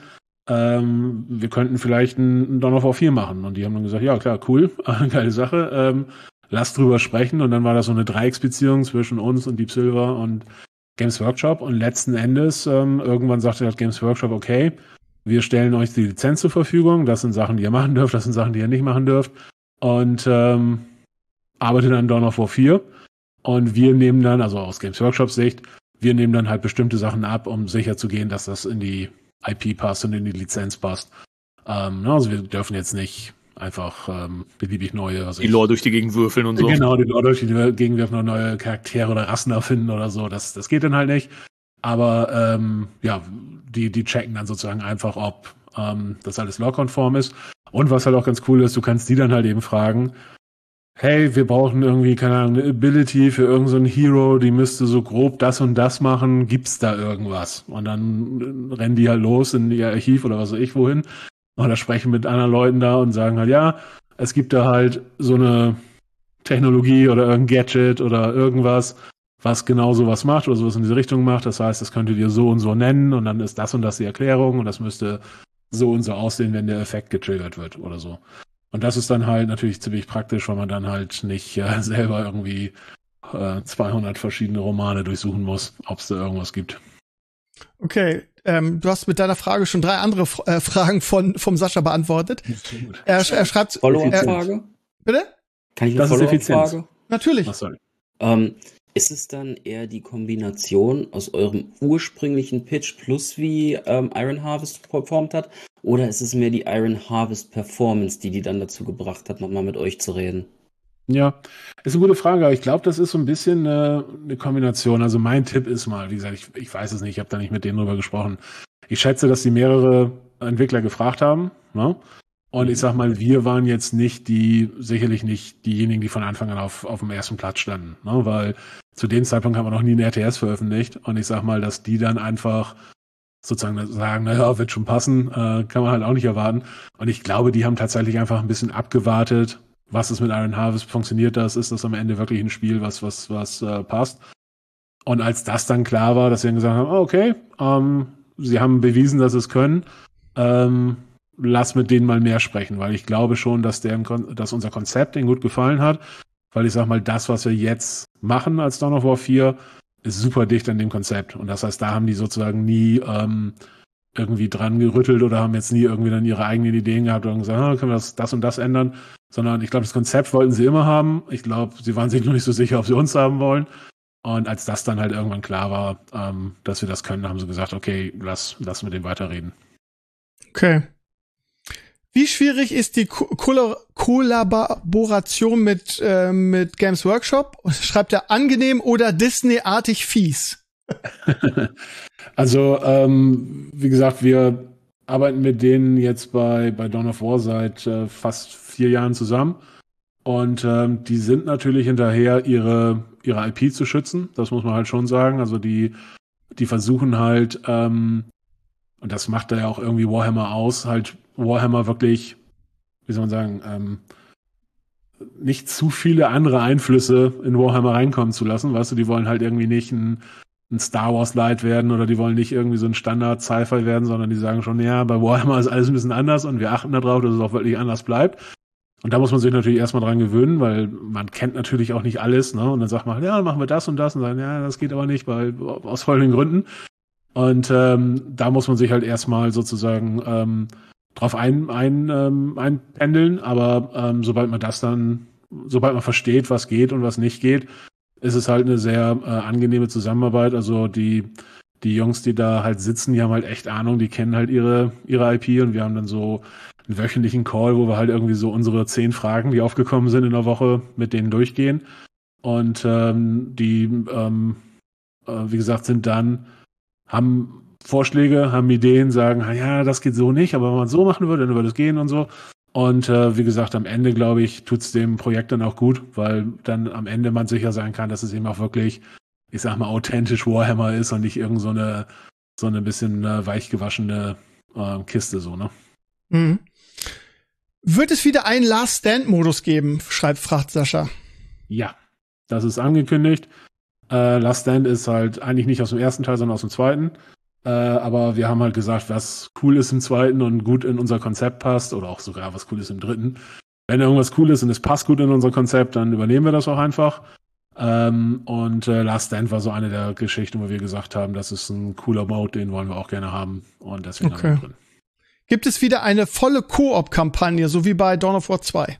Ähm, wir könnten vielleicht ein Dawn of War vier machen. Und die haben dann gesagt, ja klar, cool, geile Sache. Ähm, Lass drüber sprechen und dann war das so eine Dreiecksbeziehung zwischen uns und Deep Silver und Games Workshop und letzten Endes ähm, irgendwann sagte halt Games Workshop, okay, wir stellen euch die Lizenz zur Verfügung, das sind Sachen, die ihr machen dürft, das sind Sachen, die ihr nicht machen dürft und ähm, arbeitet an Dawn of War vier und wir nehmen dann, also aus Games Workshop Sicht, wir nehmen dann halt bestimmte Sachen ab, um sicher zu gehen, dass das in die I P passt und in die Lizenz passt. Ähm, also wir dürfen jetzt nicht einfach ähm, beliebig neue. Also Die Lore durch die Gegend würfeln und so. Genau, die Lore durch die Gegend werfen noch neue Charaktere oder Rassen erfinden oder so. Das, das geht dann halt nicht. Aber ähm, ja, die, die checken dann sozusagen einfach, ob ähm, das alles lore-konform ist. Und was halt auch ganz cool ist, du kannst die dann halt eben fragen, hey, wir brauchen irgendwie, keine Ahnung, eine Ability für irgendeinen so Hero, die müsste so grob das und das machen, gibt's da irgendwas? Und dann rennen die halt los in ihr Archiv oder was weiß ich wohin oder sprechen mit anderen Leuten da und sagen halt, ja, es gibt da halt so eine Technologie oder irgendein Gadget oder irgendwas, was genau sowas macht oder sowas in diese Richtung macht. Das heißt, das könntet ihr so und so nennen und dann ist das und das die Erklärung und das müsste so und so aussehen, wenn der Effekt getriggert wird oder so. Und das ist dann halt natürlich ziemlich praktisch, weil man dann halt nicht äh, selber irgendwie äh, zweihundert verschiedene Romane durchsuchen muss, ob es da irgendwas gibt. Okay, ähm, du hast mit deiner Frage schon drei andere äh, Fragen von vom Sascha beantwortet. Er, er schreibt... Follow-up-Frage? Bitte? Kann ich eine Das ist Follow-up-Frage? Natürlich. Was soll? Ähm, ist es dann eher die Kombination aus eurem ursprünglichen Pitch plus wie ähm, Iron Harvest performt hat? Oder ist es mehr die Iron Harvest Performance, die die dann dazu gebracht hat, nochmal mit euch zu reden? Ja, ist eine gute Frage, aber ich glaube, das ist so ein bisschen eine, eine Kombination. Also mein Tipp ist mal, wie gesagt, ich, ich weiß es nicht, ich habe da nicht mit denen drüber gesprochen. Ich schätze, dass die mehrere Entwickler gefragt haben, ne? Und ich sag mal, wir waren jetzt nicht die, sicherlich nicht diejenigen, die von Anfang an auf, auf dem ersten Platz standen, ne? Weil zu dem Zeitpunkt haben wir noch nie ein R T S veröffentlicht und ich sag mal, dass die dann einfach sozusagen sagen, naja, wird schon passen, äh, kann man halt auch nicht erwarten. Und ich glaube, die haben tatsächlich einfach ein bisschen abgewartet, was ist mit Iron Harvest, funktioniert das, ist das am Ende wirklich ein Spiel, was, was, was äh, passt. Und als das dann klar war, dass sie dann gesagt haben, oh, okay, ähm, sie haben bewiesen, dass sie es können, ähm, lass mit denen mal mehr sprechen, weil ich glaube schon, dass, deren Kon- dass unser Konzept denen gut gefallen hat, weil ich sag mal, das, was wir jetzt machen als Dawn of War vier, ist super dicht an dem Konzept. Und das heißt, da haben die sozusagen nie ähm, irgendwie dran gerüttelt oder haben jetzt nie irgendwie dann ihre eigenen Ideen gehabt und gesagt, ah, können wir das, das und das ändern, sondern ich glaube, das Konzept wollten sie immer haben. Ich glaube, sie waren sich nur nicht so sicher, ob sie uns haben wollen. Und als das dann halt irgendwann klar war, ähm, dass wir das können, haben sie gesagt, okay, lass, lass mit dem weiterreden. Okay. Wie schwierig ist die Ko- Kolla- Kollaboration mit, äh, mit Games Workshop? Schreibt er angenehm oder Disney-artig fies? Also, ähm, wie gesagt, wir arbeiten mit denen jetzt bei, bei Dawn of War seit äh, fast vier Jahren zusammen. Und ähm, die sind natürlich hinterher, ihre, ihre I P zu schützen. Das muss man halt schon sagen. Also die, die versuchen halt, ähm, und das macht da ja auch irgendwie Warhammer aus, halt Warhammer wirklich, wie soll man sagen, ähm, nicht zu viele andere Einflüsse in Warhammer reinkommen zu lassen. Weißt du, die wollen halt irgendwie nicht ein, ein Star Wars Light werden oder die wollen nicht irgendwie so ein Standard Sci-Fi werden, sondern die sagen schon, ja, bei Warhammer ist alles ein bisschen anders und wir achten darauf, dass es auch wirklich anders bleibt. Und da muss man sich natürlich erstmal dran gewöhnen, weil man kennt natürlich auch nicht alles, ne? Und dann sagt man, ja, dann machen wir das und das und sagen, ja, das geht aber nicht, weil aus folgenden Gründen. Und ähm, da muss man sich halt erstmal sozusagen ähm, drauf ein, ein, ähm, einpendeln, aber ähm, sobald man das dann, sobald man versteht, was geht und was nicht geht, ist es halt eine sehr äh, angenehme Zusammenarbeit. Also die, die Jungs, die da halt sitzen, die haben halt echt Ahnung, die kennen halt ihre, ihre I P und wir haben dann so einen wöchentlichen Call, wo wir halt irgendwie so unsere zehn Fragen, die aufgekommen sind in der Woche, mit denen durchgehen. Und ähm, die, ähm, äh, wie gesagt, sind dann, haben Vorschläge, haben Ideen, sagen, ja, das geht so nicht, aber wenn man es so machen würde, dann würde es gehen und so. Und äh, wie gesagt, am Ende, glaube ich, tut es dem Projekt dann auch gut, weil dann am Ende man sicher sein kann, dass es eben auch wirklich, ich sag mal, authentisch Warhammer ist und nicht irgend so eine, so eine bisschen äh, weichgewaschene äh, Kiste, so, ne? Mhm. Wird es wieder einen Last-Stand-Modus geben, schreibt, fragt Sascha. Ja, das ist angekündigt. Äh, Last Stand ist halt eigentlich nicht aus dem ersten Teil, sondern aus dem zweiten. Äh, aber wir haben halt gesagt, was cool ist im zweiten und gut in unser Konzept passt, oder auch sogar was cool ist im dritten. Wenn irgendwas cool ist und es passt gut in unser Konzept, dann übernehmen wir das auch einfach. Ähm, und äh, Last Stand war so eine der Geschichten, wo wir gesagt haben, das ist ein cooler Mode, den wollen wir auch gerne haben. Und deswegen Okay. haben wir drin. Gibt es wieder eine volle Koop-Kampagne, so wie bei Dawn of War zwei?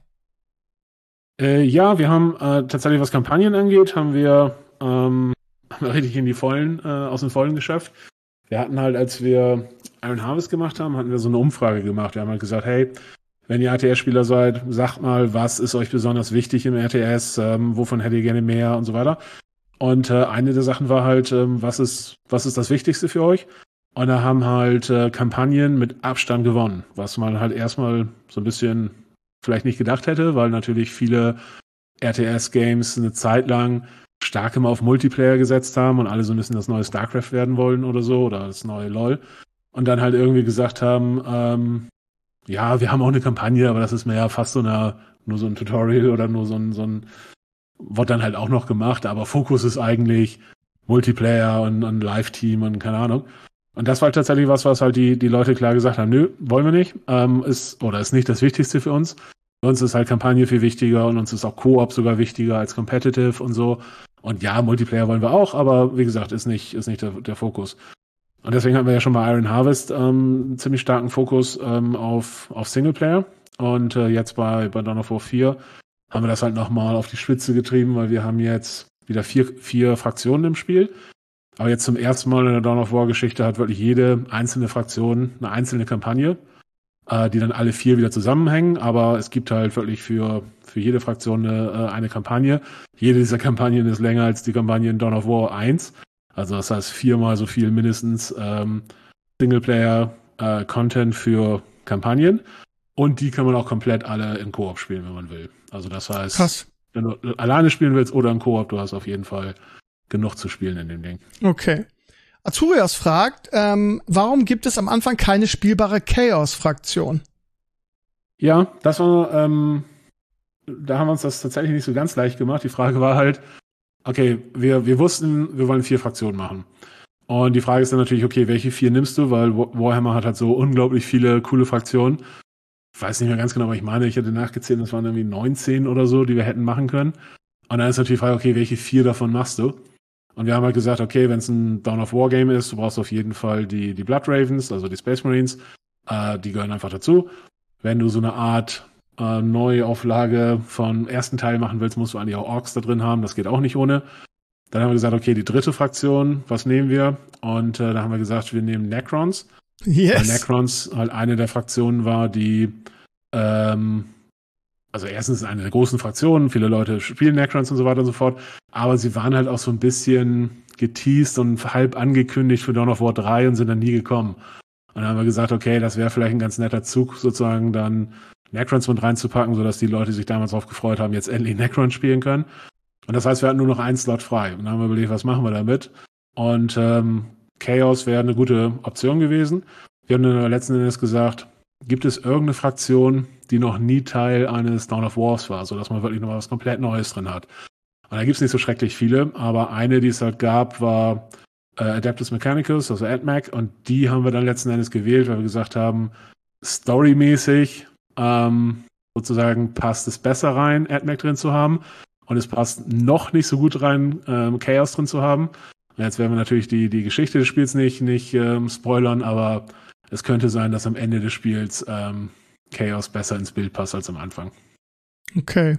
Äh, ja, wir haben äh, tatsächlich, was Kampagnen angeht, haben wir, ähm, haben wir richtig in die Vollen, äh, aus dem Vollen geschafft. Wir hatten halt, als wir Iron Harvest gemacht haben, hatten wir so eine Umfrage gemacht. Wir haben halt gesagt, hey, wenn ihr R T S-Spieler seid, sagt mal, was ist euch besonders wichtig im R T S, ähm, wovon hättet ihr gerne mehr und so weiter. Und äh, eine der Sachen war halt, ähm, was ist, was ist das Wichtigste für euch? Und da haben halt äh, Kampagnen mit Abstand gewonnen, was man halt erstmal so ein bisschen vielleicht nicht gedacht hätte, weil natürlich viele R T S-Games eine Zeit lang stark immer auf Multiplayer gesetzt haben und alle so ein bisschen das neue StarCraft werden wollen oder so oder das neue LoL. Und dann halt irgendwie gesagt haben, ähm, ja, wir haben auch eine Kampagne, aber das ist mehr ja fast so eine, nur so ein Tutorial oder nur so ein, so ein wird dann halt auch noch gemacht, aber Fokus ist eigentlich Multiplayer und, und Live-Team und keine Ahnung. Und das war halt tatsächlich was, was halt die, die Leute klar gesagt haben, nö, wollen wir nicht, ähm, ist, oder ist nicht das Wichtigste für uns. Für uns ist halt Kampagne viel wichtiger und uns ist auch Koop sogar wichtiger als Competitive und so. Und ja, Multiplayer wollen wir auch, aber wie gesagt, ist nicht, ist nicht der, der Fokus. Und deswegen hatten wir ja schon bei Iron Harvest ähm, einen ziemlich starken Fokus ähm, auf, auf Singleplayer. Und äh, jetzt bei, bei Dawn of War vier haben wir das halt nochmal auf die Spitze getrieben, weil wir haben jetzt wieder vier, vier Fraktionen im Spiel. Aber jetzt zum ersten Mal in der Dawn of War Geschichte hat wirklich jede einzelne Fraktion eine einzelne Kampagne, äh, die dann alle vier wieder zusammenhängen. Aber es gibt halt wirklich für, für jede Fraktion eine, äh, eine Kampagne. Jede dieser Kampagnen ist länger als die Kampagne in Dawn of War eins. Also das heißt viermal so viel mindestens ähm, Singleplayer-Content äh, für Kampagnen. Und die kann man auch komplett alle in Koop spielen, wenn man will. Also das heißt, Krass. Wenn du alleine spielen willst oder im Koop, du hast auf jeden Fall genug zu spielen in dem Ding. Okay. Azurias fragt, ähm, warum gibt es am Anfang keine spielbare Chaos-Fraktion? Ja, das war, ähm, da haben wir uns das tatsächlich nicht so ganz leicht gemacht. Die Frage war halt, okay, wir, wir wussten, wir wollen vier Fraktionen machen. Und die Frage ist dann natürlich, okay, welche vier nimmst du? Weil Warhammer hat halt so unglaublich viele coole Fraktionen. Ich weiß nicht mehr ganz genau, aber ich meine, ich hätte nachgezählt, das waren irgendwie neunzehn oder so, die wir hätten machen können. Und dann ist natürlich die Frage, okay, welche vier davon machst du? Und wir haben halt gesagt, okay, wenn es ein Dawn of War Game ist, du brauchst auf jeden Fall die, die Blood Ravens, also die Space Marines, äh, die gehören einfach dazu. Wenn du so eine Art äh, Neuauflage vom ersten Teil machen willst, musst du eigentlich auch Orks da drin haben, das geht auch nicht ohne. Dann haben wir gesagt, okay, die dritte Fraktion, was nehmen wir? Und äh, da haben wir gesagt, wir nehmen Necrons. Yes. Weil Necrons halt eine der Fraktionen war, die ähm, also erstens eine der großen Fraktionen, viele Leute spielen Necrons und so weiter und so fort, aber sie waren halt auch so ein bisschen geteased und halb angekündigt für Dawn of War drei und sind dann nie gekommen. Und dann haben wir gesagt, okay, das wäre vielleicht ein ganz netter Zug, sozusagen dann Necrons mit reinzupacken, sodass die Leute sich damals darauf gefreut haben, jetzt endlich Necrons spielen können. Und das heißt, wir hatten nur noch einen Slot frei. Und dann haben wir überlegt, was machen wir damit? Und ähm, Chaos wäre eine gute Option gewesen. Wir haben dann letzten Endes gesagt, gibt es irgendeine Fraktion, die noch nie Teil eines Dawn of Wars war, sodass man wirklich noch was komplett Neues drin hat. Und da gibt es nicht so schrecklich viele, aber eine, die es halt gab, war äh, Adeptus Mechanicus, also AdMech, und die haben wir dann letzten Endes gewählt, weil wir gesagt haben, storymäßig ähm, sozusagen passt es besser rein, AdMech drin zu haben, und es passt noch nicht so gut rein, ähm, Chaos drin zu haben. Und jetzt werden wir natürlich die, die Geschichte des Spiels nicht, nicht ähm, spoilern, aber es könnte sein, dass am Ende des Spiels ähm, Chaos besser ins Bild passt als am Anfang. Okay.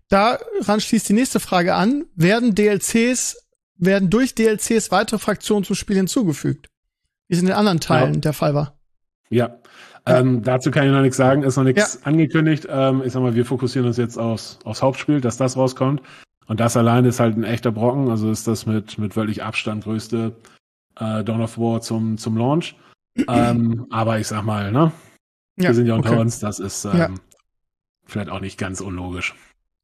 Daran schließt die nächste Frage an. Werden D L Cs, werden durch D L Cs weitere Fraktionen zum Spiel hinzugefügt? Wie es in den anderen Teilen ja. der Fall war? Ja. ja. Ähm, dazu kann ich noch nichts sagen, ist noch nichts ja. angekündigt. Ähm, ich sag mal, wir fokussieren uns jetzt aufs, aufs Hauptspiel, dass das rauskommt. Und das alleine ist halt ein echter Brocken. Also ist das mit, mit wirklich Abstand größte äh, Dawn of War zum, zum Launch. ähm, aber ich sag mal, ne? Ja, wir sind ja unter okay. uns, das ist ähm, ja. vielleicht auch nicht ganz unlogisch.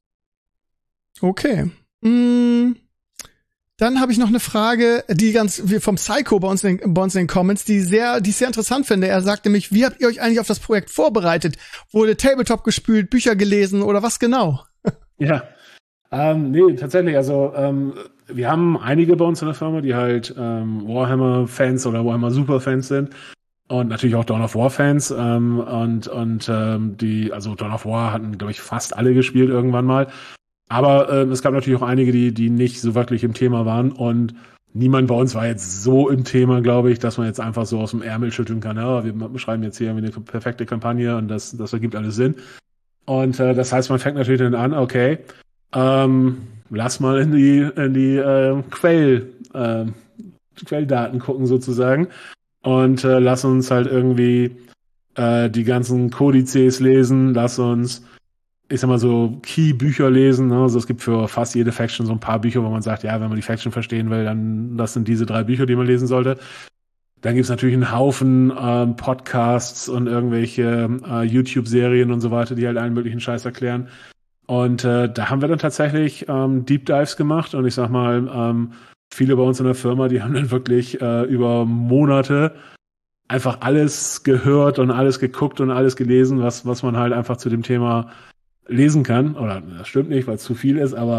Okay. Mm, dann habe ich noch eine Frage, die ganz wie vom Psycho bei uns, in, bei uns in den Comments, die sehr, die ich sehr interessant finde. Er sagt nämlich, wie habt ihr euch eigentlich auf das Projekt vorbereitet? Wurde Tabletop gespielt, Bücher gelesen oder was genau? Ja, ähm, nee, tatsächlich, also ähm, wir haben einige bei uns in der Firma, die halt ähm, Warhammer-Fans oder Warhammer-Super-Fans sind und natürlich auch Dawn of War-Fans ähm, und und ähm, die, also Dawn of War hatten, glaube ich, fast alle gespielt irgendwann mal, aber ähm, es gab natürlich auch einige, die die nicht so wirklich im Thema waren und niemand bei uns war jetzt so im Thema, glaube ich, dass man jetzt einfach so aus dem Ärmel schütteln kann, ja, wir beschreiben jetzt hier eine perfekte Kampagne und das, das ergibt alles Sinn. Und äh, das heißt, man fängt natürlich dann an, okay, Ähm, lass mal in die in die äh, Quell äh, Quelldaten gucken sozusagen und äh, lass uns halt irgendwie äh, die ganzen Kodizes lesen, lass uns, ich sag mal so Key-Bücher lesen, ne? Also es gibt für fast jede Faction so ein paar Bücher, wo man sagt, ja, wenn man die Faction verstehen will, dann das sind diese drei Bücher, die man lesen sollte. Dann gibt's natürlich einen Haufen ähm, Podcasts und irgendwelche äh, YouTube-Serien und so weiter, die halt allen möglichen Scheiß erklären. Und äh, da haben wir dann tatsächlich ähm, Deep Dives gemacht und ich sag mal, ähm, viele bei uns in der Firma, die haben dann wirklich äh, über Monate einfach alles gehört und alles geguckt und alles gelesen, was was man halt einfach zu dem Thema lesen kann. Oder das stimmt nicht, weil es zu viel ist, aber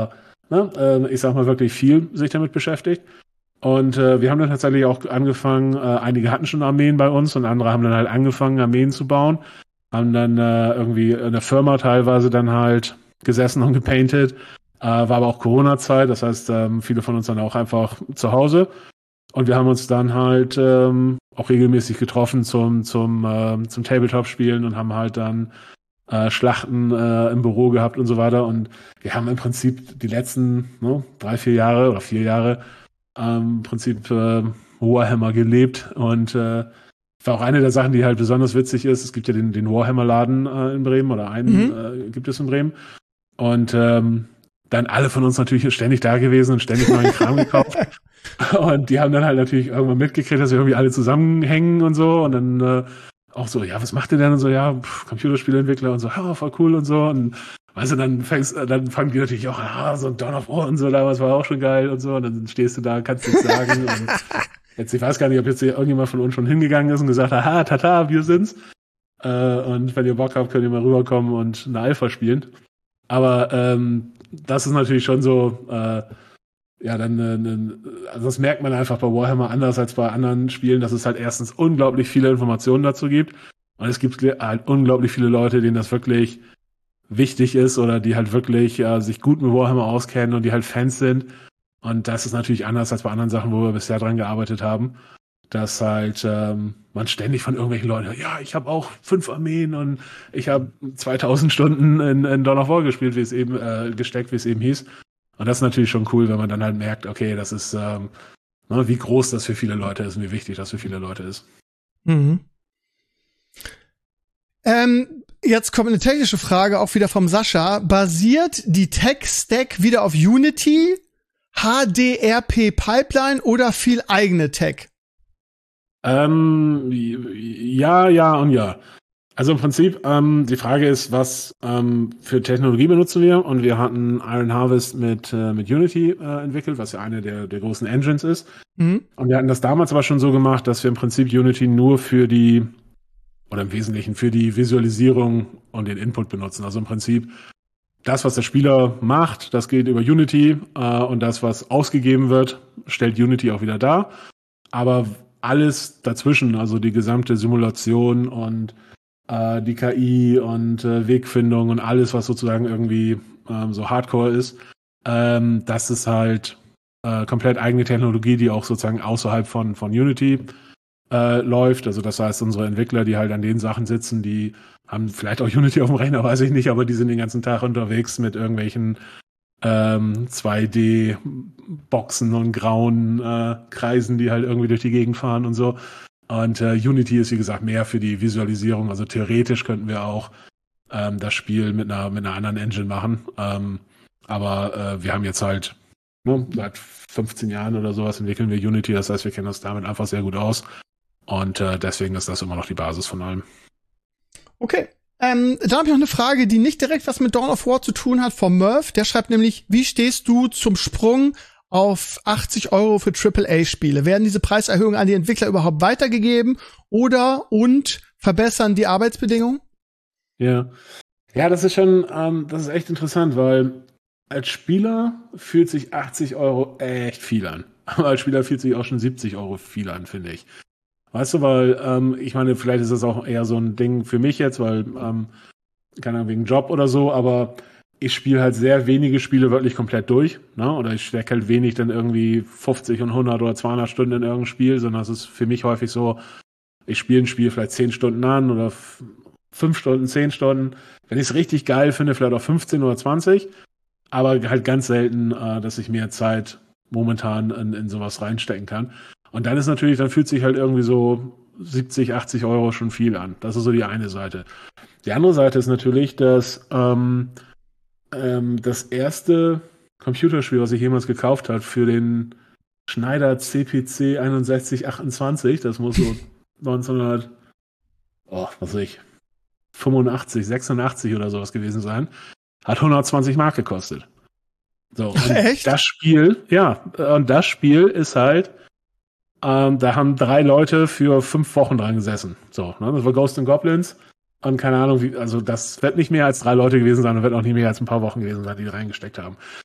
ne, äh, ich sag mal wirklich viel sich damit beschäftigt. Und äh, wir haben dann tatsächlich auch angefangen, äh, einige hatten schon Armeen bei uns und andere haben dann halt angefangen, Armeen zu bauen. Haben dann äh, irgendwie in der Firma teilweise dann halt gesessen und gepainted. Äh, war aber auch Corona-Zeit, das heißt, ähm, viele von uns dann auch einfach zu Hause. Und wir haben uns dann halt ähm, auch regelmäßig getroffen zum, zum, äh, zum Tabletop-Spielen und haben halt dann äh, Schlachten äh, im Büro gehabt und so weiter. Und wir haben im Prinzip die letzten ne, drei, vier Jahre oder vier Jahre ähm, im Prinzip äh, Warhammer gelebt. Und äh, war auch eine der Sachen, die halt besonders witzig ist. Es gibt ja den, den Warhammer-Laden äh, in Bremen oder einen Mhm. äh, gibt es in Bremen. Und ähm, dann alle von uns natürlich ständig da gewesen und ständig neuen Kram gekauft. Und die haben dann halt natürlich irgendwann mitgekriegt, dass wir irgendwie alle zusammenhängen und so. Und dann äh, auch so, ja, was macht ihr denn? Und so, ja, pff, Computerspieleentwickler und so, ja, voll cool und so. Und weißt du, dann fängst, dann fangen die natürlich auch, ah, so ein Dawn of War und so, damals war auch schon geil und so. Und dann stehst du da, kannst nichts sagen. Und jetzt, ich weiß gar nicht, ob jetzt hier irgendjemand von uns schon hingegangen ist und gesagt hat, haha, tata, wir sind's. Äh, und wenn ihr Bock habt, könnt ihr mal rüberkommen und eine Alpha spielen. Aber ähm, das ist natürlich schon so, äh, ja, dann, äh, also das merkt man einfach bei Warhammer anders als bei anderen Spielen, dass es halt erstens unglaublich viele Informationen dazu gibt und es gibt halt unglaublich viele Leute, denen das wirklich wichtig ist oder die halt wirklich äh, sich gut mit Warhammer auskennen und die halt Fans sind. Und das ist natürlich anders als bei anderen Sachen, wo wir bisher dran gearbeitet haben, dass halt ähm, man ständig von irgendwelchen Leuten hört, ja, ich habe auch fünf Armeen und ich habe zweitausend Stunden in, in Dawn of War gespielt, wie es eben äh, gesteckt, wie es eben hieß. Und das ist natürlich schon cool, wenn man dann halt merkt, okay, das ist, ähm, ne, wie groß das für viele Leute ist und wie wichtig das für viele Leute ist. Mhm. Ähm, jetzt kommt eine technische Frage, auch wieder vom Sascha. Basiert die Tech-Stack wieder auf Unity, H D R P-Pipeline oder viel eigene Tech? Ähm, ja, ja und ja. Also im Prinzip, ähm, die Frage ist, was ähm, für Technologie benutzen wir? Und wir hatten Iron Harvest mit, äh, mit Unity äh, entwickelt, was ja eine der, der großen Engines ist. Mhm. Und wir hatten das damals aber schon so gemacht, dass wir im Prinzip Unity nur für die, oder im Wesentlichen für die Visualisierung und den Input benutzen. Also im Prinzip das, was der Spieler macht, das geht über Unity äh, und das, was ausgegeben wird, stellt Unity auch wieder dar. Aber alles dazwischen, also die gesamte Simulation und äh, die K I und äh, Wegfindung und alles, was sozusagen irgendwie ähm, so Hardcore ist, ähm, das ist halt äh, komplett eigene Technologie, die auch sozusagen außerhalb von, von Unity äh, läuft. Also das heißt, unsere Entwickler, die halt an den Sachen sitzen, die haben vielleicht auch Unity auf dem Rechner, weiß ich nicht, aber die sind den ganzen Tag unterwegs mit irgendwelchen ähm, zwei D-Boxen und grauen äh, Kreisen, die halt irgendwie durch die Gegend fahren und so. Und äh, Unity ist, wie gesagt, mehr für die Visualisierung. Also theoretisch könnten wir auch ähm, das Spiel mit einer, mit einer anderen Engine machen. Ähm, aber äh, wir haben jetzt halt ne, seit fünfzehn Jahren oder sowas entwickeln wir Unity. Das heißt, wir kennen uns damit einfach sehr gut aus. Und äh, deswegen ist das immer noch die Basis von allem. Okay. Ähm, dann habe ich noch eine Frage, die nicht direkt was mit Dawn of War zu tun hat, vom Murph. Der schreibt nämlich, wie stehst du zum Sprung auf achtzig Euro für Triple A Spiele? Werden diese Preiserhöhungen an die Entwickler überhaupt weitergegeben oder und verbessern die Arbeitsbedingungen? Ja, ja, das ist schon, ähm, das ist echt interessant, weil als Spieler fühlt sich achtzig Euro echt viel an. Aber als Spieler fühlt sich auch schon siebzig Euro viel an, finde ich. Weißt du, weil, ähm, ich meine, vielleicht ist das auch eher so ein Ding für mich jetzt, weil, ähm, keine Ahnung, wegen Job oder so, aber ich spiele halt sehr wenige Spiele wirklich komplett durch, ne? Oder ich stecke halt wenig dann irgendwie fünfzig und hundert oder zweihundert Stunden in irgendein Spiel, sondern es ist für mich häufig so, ich spiele ein Spiel vielleicht zehn Stunden an oder f- fünf Stunden, zehn Stunden. Wenn ich es richtig geil finde, vielleicht auch fünfzehn oder zwanzig, aber halt ganz selten, äh, dass ich mehr Zeit momentan in, in sowas reinstecken kann. Und dann ist natürlich, dann fühlt sich halt irgendwie so siebzig, achtzig Euro schon viel an. Das ist so die eine Seite. Die andere Seite ist natürlich, dass ähm, ähm, das erste Computerspiel, was ich jemals gekauft habe, für den Schneider C P C einundsechzig achtundzwanzig, das muss so neunzehnhundert, oh, was weiß ich, fünfundachtzig, sechsundachtzig oder sowas gewesen sein, hat hundertzwanzig Mark gekostet. So, und Echt? das Spiel, ja, und das Spiel ist halt, ähm, da haben drei Leute für fünf Wochen dran gesessen. So, ne, das war Ghosts and Goblins. Und keine Ahnung, wie, also das wird nicht mehr als drei Leute gewesen sein und wird auch nicht mehr als ein paar Wochen gewesen sein, die reingesteckt haben.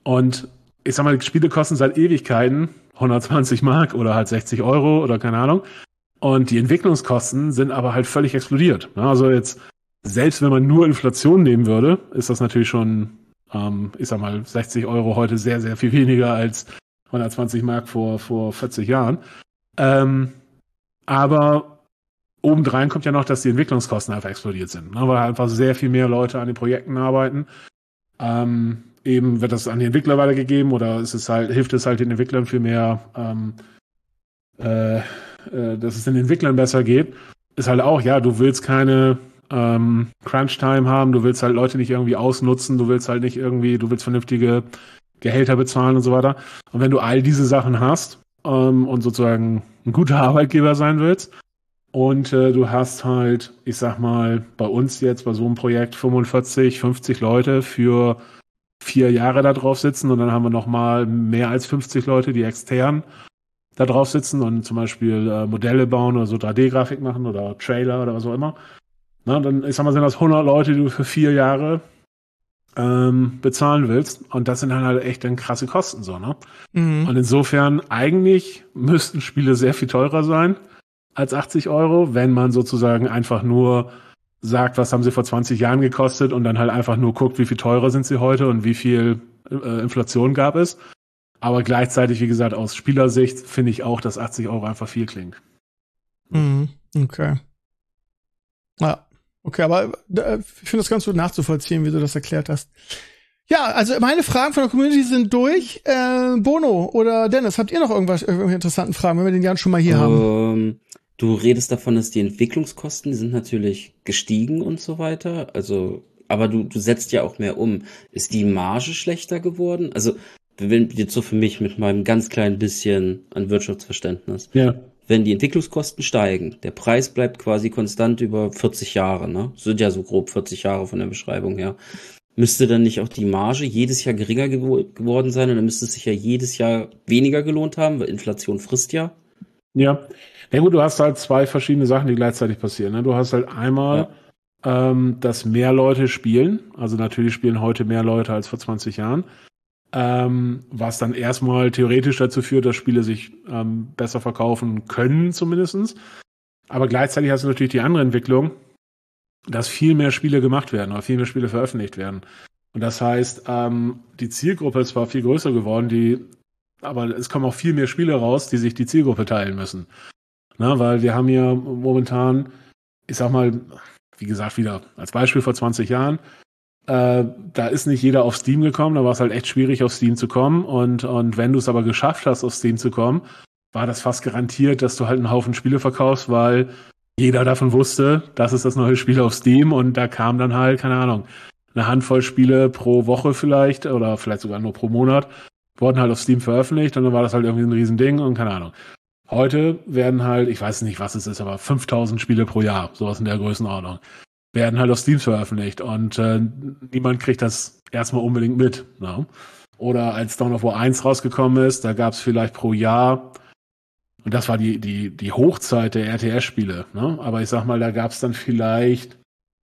Und ich sag mal, die Spiele kosten seit Ewigkeiten hundertzwanzig Mark oder halt sechzig Euro oder keine Ahnung. Und die Entwicklungskosten sind aber halt völlig explodiert. Also jetzt, selbst wenn man nur Inflation nehmen würde, ist das natürlich schon, ähm, ich sag mal, sechzig Euro heute sehr, sehr viel weniger als hundertzwanzig Mark vor, vor vierzig Jahren. Ähm, aber obendrein kommt ja noch, dass die Entwicklungskosten einfach explodiert sind, ne, weil einfach sehr viel mehr Leute an den Projekten arbeiten. Ähm, eben wird das an die Entwickler weitergegeben oder ist es halt, hilft es halt den Entwicklern viel mehr, ähm, äh, äh, dass es den Entwicklern besser geht. Ist halt auch, ja, du willst keine ähm, Crunch-Time haben, du willst halt Leute nicht irgendwie ausnutzen, du willst halt nicht irgendwie, du willst vernünftige Gehälter bezahlen und so weiter. Und wenn du all diese Sachen hast ähm, und sozusagen ein guter Arbeitgeber sein willst und äh, du hast halt, ich sag mal, bei uns jetzt bei so einem Projekt fünfundvierzig, fünfzig Leute für vier Jahre da drauf sitzen und dann haben wir nochmal mehr als fünfzig Leute, die extern da drauf sitzen und zum Beispiel äh, Modelle bauen oder so drei D-Grafik machen oder Trailer oder was auch immer. Na, dann, ich sag mal, sind das hundert Leute, die du für vier Jahre ähm, bezahlen willst. Und das sind dann halt echt dann krasse Kosten so, ne? Mhm. Und insofern, eigentlich müssten Spiele sehr viel teurer sein als achtzig Euro, wenn man sozusagen einfach nur sagt, was haben sie vor zwanzig Jahren gekostet und dann halt einfach nur guckt, wie viel teurer sind sie heute und wie viel äh, Inflation gab es. Aber gleichzeitig, wie gesagt, aus Spielersicht finde ich auch, dass achtzig Euro einfach viel klingt. Mhm. Okay. Ja, okay, aber äh, ich finde das ganz gut nachzuvollziehen, wie du das erklärt hast. Ja, also meine Fragen von der Community sind durch. Äh, Bono oder Dennis, habt ihr noch irgendwas, irgendwelche interessanten Fragen, wenn wir den Jan schon mal hier Ähm, haben? Du redest davon, dass die Entwicklungskosten, die sind natürlich gestiegen und so weiter. Also, aber du, du setzt ja auch mehr um. Ist die Marge schlechter geworden? Also, wenn jetzt so für mich mit meinem ganz kleinen bisschen an Wirtschaftsverständnis. Ja. Wenn die Entwicklungskosten steigen, der Preis bleibt quasi konstant über vierzig Jahre, ne? Sind ja so grob vierzig Jahre von der Beschreibung her. Müsste dann nicht auch die Marge jedes Jahr geringer gewo- geworden sein und dann müsste es sich ja jedes Jahr weniger gelohnt haben, weil Inflation frisst ja. Ja. Na gut, du hast halt zwei verschiedene Sachen, die gleichzeitig passieren. Ne? Du hast halt einmal, ja. ähm, dass mehr Leute spielen. Also natürlich spielen heute mehr Leute als vor zwanzig Jahren. Ähm, was dann erstmal theoretisch dazu führt, dass Spiele sich ähm, besser verkaufen können zumindest. Aber gleichzeitig hast du natürlich die andere Entwicklung, dass viel mehr Spiele gemacht werden oder viel mehr Spiele veröffentlicht werden. Und das heißt, ähm, die Zielgruppe ist zwar viel größer geworden, die, aber es kommen auch viel mehr Spiele raus, die sich die Zielgruppe teilen müssen. Na, weil wir haben hier momentan, ich sag mal, wie gesagt, wieder als Beispiel vor zwanzig Jahren, Äh, da ist nicht jeder auf Steam gekommen, da war es halt echt schwierig, auf Steam zu kommen. Und, und wenn du es aber geschafft hast, auf Steam zu kommen, war das fast garantiert, dass du halt einen Haufen Spiele verkaufst, weil jeder davon wusste, das ist das neue Spiel auf Steam und da kam dann halt, keine Ahnung, eine Handvoll Spiele pro Woche vielleicht oder vielleicht sogar nur pro Monat, wurden halt auf Steam veröffentlicht und dann war das halt irgendwie ein Riesending und keine Ahnung. Heute werden halt, ich weiß nicht, was es ist, aber fünftausend Spiele pro Jahr, sowas in der Größenordnung, werden halt auf Steam veröffentlicht und äh, niemand kriegt das erstmal unbedingt mit. Ne? Oder als Dawn of War eins rausgekommen ist, da gab es vielleicht pro Jahr, und das war die, die, die Hochzeit der R T S-Spiele, ne? Aber ich sag mal, da gab es dann vielleicht,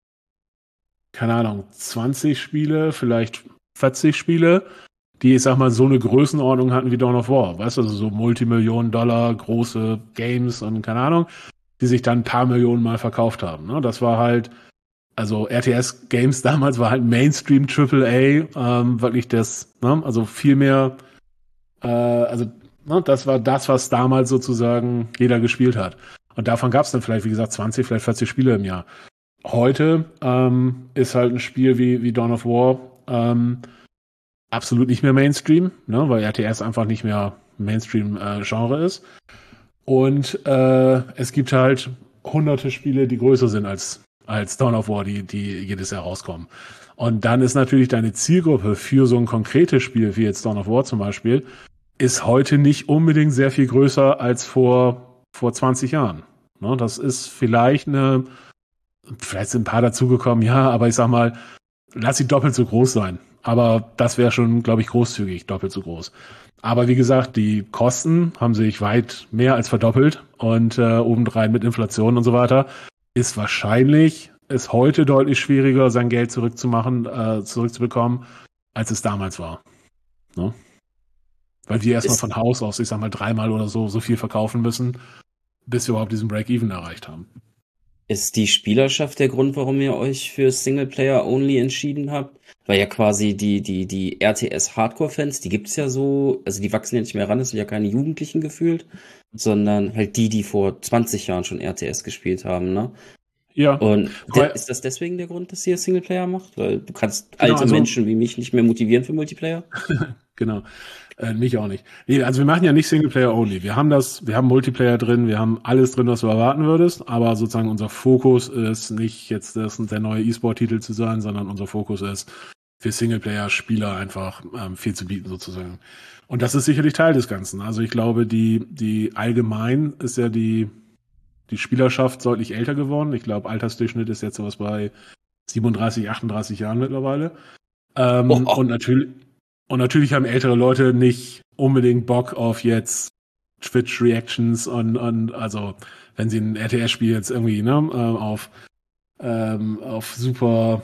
keine Ahnung, zwanzig Spiele, vielleicht vierzig Spiele, die, ich sag mal, so eine Größenordnung hatten wie Dawn of War, weißt du, also so Multimillionen Dollar, große Games und keine Ahnung, die sich dann ein paar Millionen Mal verkauft haben. Ne? Das war halt, also R T S Games damals war halt Mainstream Triple A, ähm, wirklich das, ne? Also viel mehr, äh, also ne? Das war das, was damals sozusagen jeder gespielt hat. Und davon gab es dann vielleicht, wie gesagt, zwanzig, vielleicht vierzig Spiele im Jahr. Heute ähm, ist halt ein Spiel wie, wie Dawn of War ähm, absolut nicht mehr Mainstream, ne? Weil R T S einfach nicht mehr Mainstream-Genre äh, ist. Und äh, es gibt halt hunderte Spiele, die größer sind als als Dawn of War, die, die jedes Jahr rauskommen. Und dann ist natürlich deine Zielgruppe für so ein konkretes Spiel, wie jetzt Dawn of War zum Beispiel, ist heute nicht unbedingt sehr viel größer als vor, vor zwanzig Jahren. Ne, das ist vielleicht eine, vielleicht sind ein paar dazugekommen, ja, aber ich sag mal, lass sie doppelt so groß sein. Aber das wäre schon, glaube ich, großzügig, doppelt so groß. Aber wie gesagt, die Kosten haben sich weit mehr als verdoppelt und äh, obendrein mit Inflation und so weiter ist wahrscheinlich, ist heute deutlich schwieriger, sein Geld zurückzumachen, äh, zurückzubekommen, als es damals war. Ne? Weil wir erstmal Ist- von Haus aus, ich sag mal, dreimal oder so, so viel verkaufen müssen, bis wir überhaupt diesen Break-Even erreicht haben. Ist die Spielerschaft der Grund, warum ihr euch für Singleplayer-Only entschieden habt? Weil ja quasi die, die, die R T S-Hardcore-Fans, die gibt's ja so, also die wachsen ja nicht mehr ran, das sind ja keine Jugendlichen gefühlt, sondern halt die, die vor zwanzig Jahren schon R T S gespielt haben, ne? Ja, Und Aber- der, ist das deswegen der Grund, dass ihr Singleplayer macht? Weil du kannst Genau, alte also- Menschen wie mich nicht mehr motivieren für Multiplayer? genau. Äh, mich auch nicht. Nee, also wir machen ja nicht Singleplayer only. Wir haben das, wir haben Multiplayer drin, wir haben alles drin, was du erwarten würdest, aber sozusagen unser Fokus ist nicht jetzt das, der neue E-Sport-Titel zu sein, sondern unser Fokus ist, für Singleplayer-Spieler einfach ähm, viel zu bieten sozusagen. Und das ist sicherlich Teil des Ganzen. Also ich glaube, die, die allgemein ist ja die, die Spielerschaft deutlich älter geworden. Ich glaube, Altersdurchschnitt ist jetzt sowas bei siebenunddreißig, achtunddreißig Jahren mittlerweile. Ähm, Oh, oh. Und natürlich, und natürlich haben ältere Leute nicht unbedingt Bock auf jetzt Twitch-Reactions und, und also wenn sie ein R T S-Spiel jetzt irgendwie ne, ähm, auf, ähm, auf super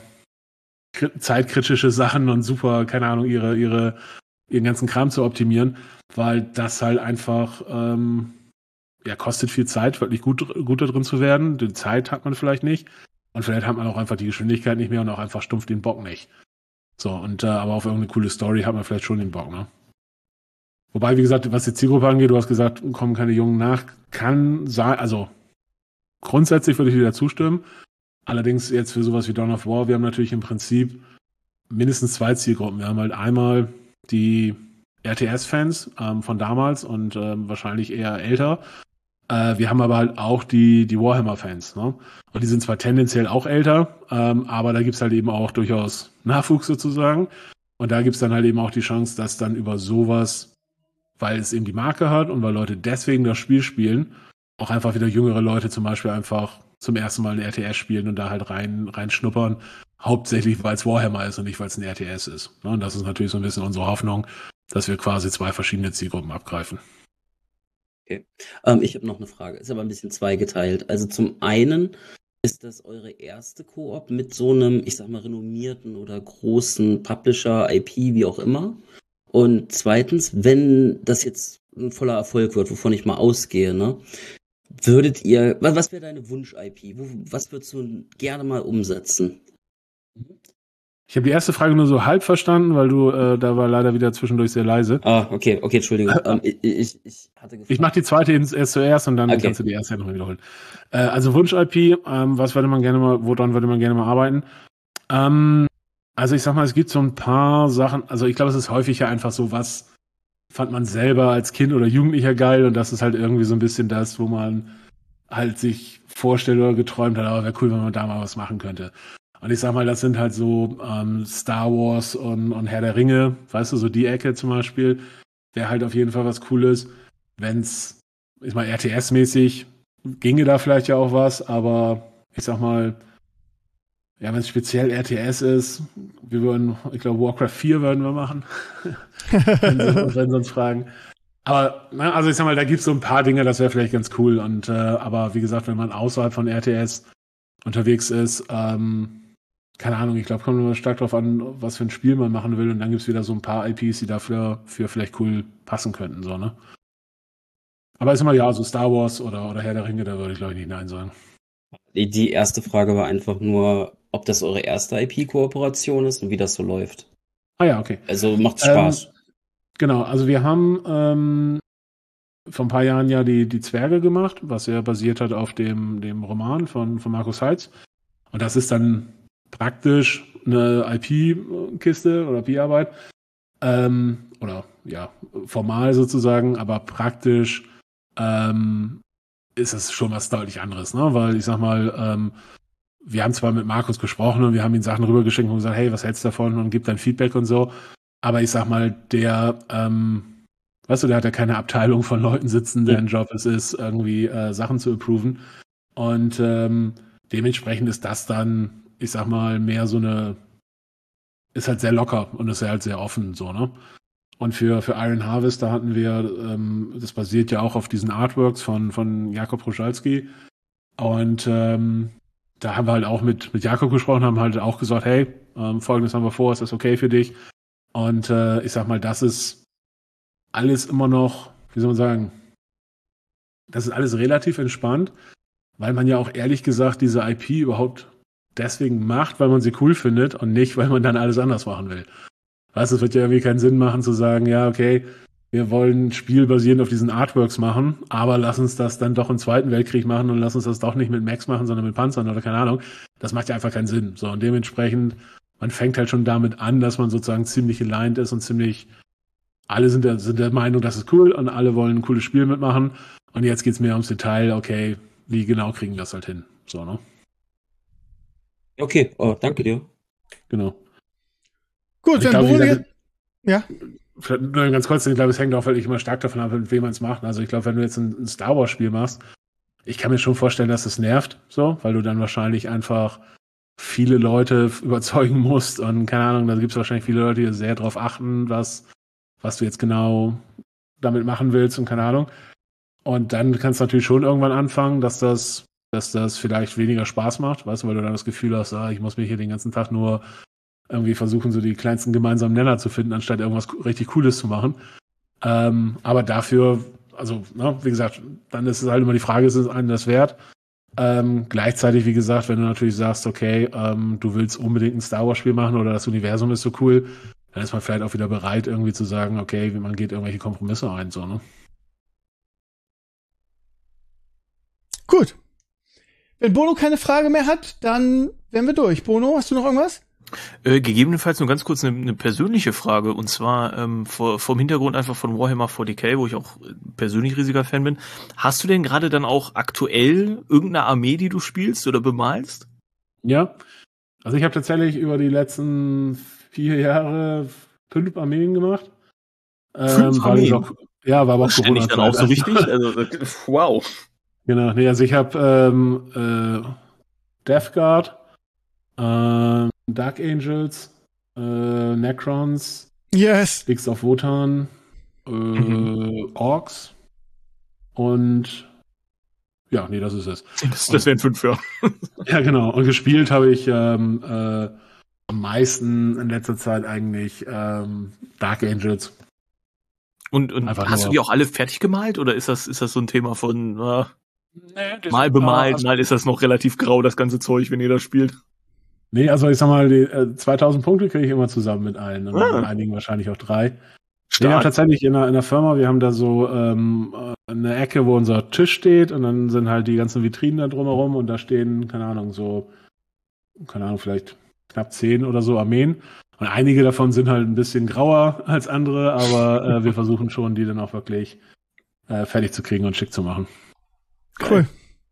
kri- zeitkritische Sachen und super, keine Ahnung, ihre, ihre, ihren ganzen Kram zu optimieren, weil das halt einfach ähm, ja, kostet viel Zeit, wirklich gut, gut da drin zu werden. Die Zeit hat man vielleicht nicht. Und vielleicht hat man auch einfach die Geschwindigkeit nicht mehr und auch einfach stumpf den Bock nicht. So, und äh, aber auf irgendeine coole Story hat man vielleicht schon den Bock, ne? Wobei, wie gesagt, was die Zielgruppe angeht, du hast gesagt, kommen keine Jungen nach, kann sein, also grundsätzlich würde ich dir da zustimmen. Allerdings jetzt für sowas wie Dawn of War, wir haben natürlich im Prinzip mindestens zwei Zielgruppen. Wir haben halt einmal die R T S-Fans ähm, von damals und ähm, wahrscheinlich eher älter. Äh, wir haben aber halt auch die, die Warhammer-Fans, ne? Und die sind zwar tendenziell auch älter, ähm, aber da gibt's halt eben auch durchaus Nachwuchs sozusagen. Und da gibt's dann halt eben auch die Chance, dass dann über sowas, weil es eben die Marke hat und weil Leute deswegen das Spiel spielen, auch einfach wieder jüngere Leute zum Beispiel einfach zum ersten Mal ein R T S spielen und da halt rein, reinschnuppern. Hauptsächlich, weil es Warhammer ist und nicht, weil es ein R T S ist. Ne? Und das ist natürlich so ein bisschen unsere Hoffnung, dass wir quasi zwei verschiedene Zielgruppen abgreifen. Ähm, ich habe noch eine Frage, ist aber ein bisschen zweigeteilt. Also zum einen ist das eure erste Koop mit so einem, ich sag mal, renommierten oder großen Publisher, I P, wie auch immer. Und zweitens, wenn das jetzt ein voller Erfolg wird, wovon ich mal ausgehe, ne, würdet ihr, wa- was wäre deine Wunsch-I P? Wo- Was würdest du gerne mal umsetzen? Ich habe die erste Frage nur so halb verstanden, weil du, äh, da war leider wieder zwischendurch sehr leise. Ah, okay, okay, Entschuldigung. ähm, ich, ich, ich hatte gefragt. Ich mache die zweite ins- erst zuerst und dann Okay. kannst du die erste nochmal wiederholen. Äh, also Wunsch-I P, ähm, was würde man gerne mal, woran würde man gerne mal arbeiten? Ähm, also ich sag mal, es gibt so ein paar Sachen, also ich glaube, es ist häufig ja einfach so, was fand man selber als Kind oder Jugendlicher geil und das ist halt irgendwie so ein bisschen das, wo man halt sich vorstellt oder geträumt hat, aber wäre cool, wenn man da mal was machen könnte. Und ich sag mal, das sind halt so ähm, Star Wars und, und Herr der Ringe, weißt du, so die Ecke zum Beispiel, wäre halt auf jeden Fall was Cooles. Wenn's, ich mal R T S-mäßig, ginge da vielleicht ja auch was, aber ich sag mal, ja, wenn es speziell R T S ist, wir würden, ich glaube, Warcraft vier würden wir machen, wenn sie uns, wenn sie uns fragen. Aber, na, also ich sag mal, da gibt's so ein paar Dinge, das wäre vielleicht ganz cool. Und äh, aber wie gesagt, wenn man außerhalb von R T S unterwegs ist, ähm, keine Ahnung, ich glaube, kommt immer stark drauf an, was für ein Spiel man machen will. Und dann gibt's wieder so ein paar I Ps, die dafür für vielleicht cool passen könnten, so, ne? Aber ist immer ja, so Star Wars oder, oder Herr der Ringe, da würde ich glaube ich nicht Nein sagen. Die die erste Frage war einfach nur, ob das eure erste I P-Kooperation ist und wie das so läuft. Ah ja, okay. Also macht's Ähm, Spaß. Genau, also wir haben ähm, vor ein paar Jahren ja die, die Zwerge gemacht, was ja basiert hat auf dem, dem Roman von, von Markus Heitz. Und das ist dann praktisch eine I P-Kiste oder I P-Arbeit. Ähm, oder ja, formal sozusagen, aber praktisch ähm, ist es schon was deutlich anderes, ne? Weil ich sag mal, ähm, wir haben zwar mit Markus gesprochen und wir haben ihm Sachen rübergeschickt und gesagt, hey, was hältst du davon und gib dann Feedback und so. Aber ich sag mal, der, ähm, weißt du, der hat ja keine Abteilung von Leuten sitzen, deren Job es ist, irgendwie äh, Sachen zu approven. Und ähm, dementsprechend ist das dann, ich sag mal, mehr so eine, ist halt sehr locker und ist halt sehr offen, so, ne? Und für, für Iron Harvest, da hatten wir, ähm, das basiert ja auch auf diesen Artworks von, von Jakob Roschalski. Und ähm, da haben wir halt auch mit, mit Jakob gesprochen, haben halt auch gesagt, hey, ähm, folgendes haben wir vor, ist das okay für dich? Und äh, ich sag mal, das ist alles immer noch, wie soll man sagen, das ist alles relativ entspannt, weil man ja auch ehrlich gesagt diese I P überhaupt deswegen macht, weil man sie cool findet und nicht, weil man dann alles anders machen will. Weißt du, es wird ja irgendwie keinen Sinn machen zu sagen, ja, okay, wir wollen ein Spiel basierend auf diesen Artworks machen, aber lass uns das dann doch im Zweiten Weltkrieg machen und lass uns das doch nicht mit Mechs machen, sondern mit Panzern oder keine Ahnung. Das macht ja einfach keinen Sinn. So, und dementsprechend, man fängt halt schon damit an, dass man sozusagen ziemlich aligned ist und ziemlich, alle sind der, sind der Meinung, das ist cool und alle wollen ein cooles Spiel mitmachen. Und jetzt geht's mehr ums Detail, okay, wie genau kriegen wir das halt hin? So, ne? Okay, oh, danke dir. Genau. Gut, ich wenn glaube, Bruno wie jetzt, ja. Vielleicht nur ganz kurz, ich glaube, es hängt auch wirklich immer stark davon ab, mit wem man es macht. Also ich glaube, wenn du jetzt ein, ein Star Wars Spiel machst, ich kann mir schon vorstellen, dass es nervt, so, weil du dann wahrscheinlich einfach viele Leute überzeugen musst und keine Ahnung, da gibt es wahrscheinlich viele Leute, die sehr darauf achten, was, was du jetzt genau damit machen willst und keine Ahnung. Und dann kannst du natürlich schon irgendwann anfangen, dass das, dass das vielleicht weniger Spaß macht, weißt du, weil du dann das Gefühl hast, ah, ich muss mich hier den ganzen Tag nur irgendwie versuchen, so die kleinsten gemeinsamen Nenner zu finden, anstatt irgendwas richtig Cooles zu machen. Ähm, aber dafür, also, ne, wie gesagt, dann ist es halt immer die Frage, ist es einem das wert? Ähm, gleichzeitig, wie gesagt, wenn du natürlich sagst, okay, ähm, du willst unbedingt ein Star Wars Spiel machen oder das Universum ist so cool, dann ist man vielleicht auch wieder bereit, irgendwie zu sagen, okay, man geht irgendwelche Kompromisse ein, so, ne? Gut. Wenn Bono keine Frage mehr hat, dann wären wir durch. Bono, hast du noch irgendwas? Äh, gegebenenfalls nur ganz kurz eine, eine persönliche Frage, und zwar ähm, vor, vor dem Hintergrund einfach von Warhammer forty K, wo ich auch persönlich riesiger Fan bin. Hast du denn gerade dann auch aktuell irgendeine Armee, die du spielst oder bemalst? Ja, also ich habe tatsächlich über die letzten vier Jahre fünf Armeen gemacht. Fünf ähm, Armeen? Auch, ja, war aber auch Das stelle ich dann auch so richtig? Also, wow. Genau, nee, also ich habe ähm, äh, Death Guard, äh, Dark Angels, äh, Necrons, Yes. X of Wotan, äh, mhm. Orks und ja, nee, das ist es. Das, das wären fünf, ja. Ja, genau. Und gespielt habe ich ähm, äh, am meisten in letzter Zeit eigentlich ähm, Dark Angels. Und, und Einfach hast nur- du die auch alle fertig gemalt oder ist das, ist das so ein Thema von äh, Nee, das- mal bemalt, also- mal ist das noch relativ grau, das ganze Zeug, wenn ihr das spielt? Nee, also ich sag mal, die äh, zweitausend Punkte kriege ich immer zusammen mit allen. Und Ah. mit einigen wahrscheinlich auch drei. Stark. Wir haben tatsächlich in der, in der Firma, wir haben da so ähm, eine Ecke, wo unser Tisch steht und dann sind halt die ganzen Vitrinen da drumherum und da stehen, keine Ahnung, so, keine Ahnung, vielleicht knapp zehn oder so Armeen. Und einige davon sind halt ein bisschen grauer als andere, aber äh, wir versuchen schon, die dann auch wirklich äh, fertig zu kriegen und schick zu machen. Cool.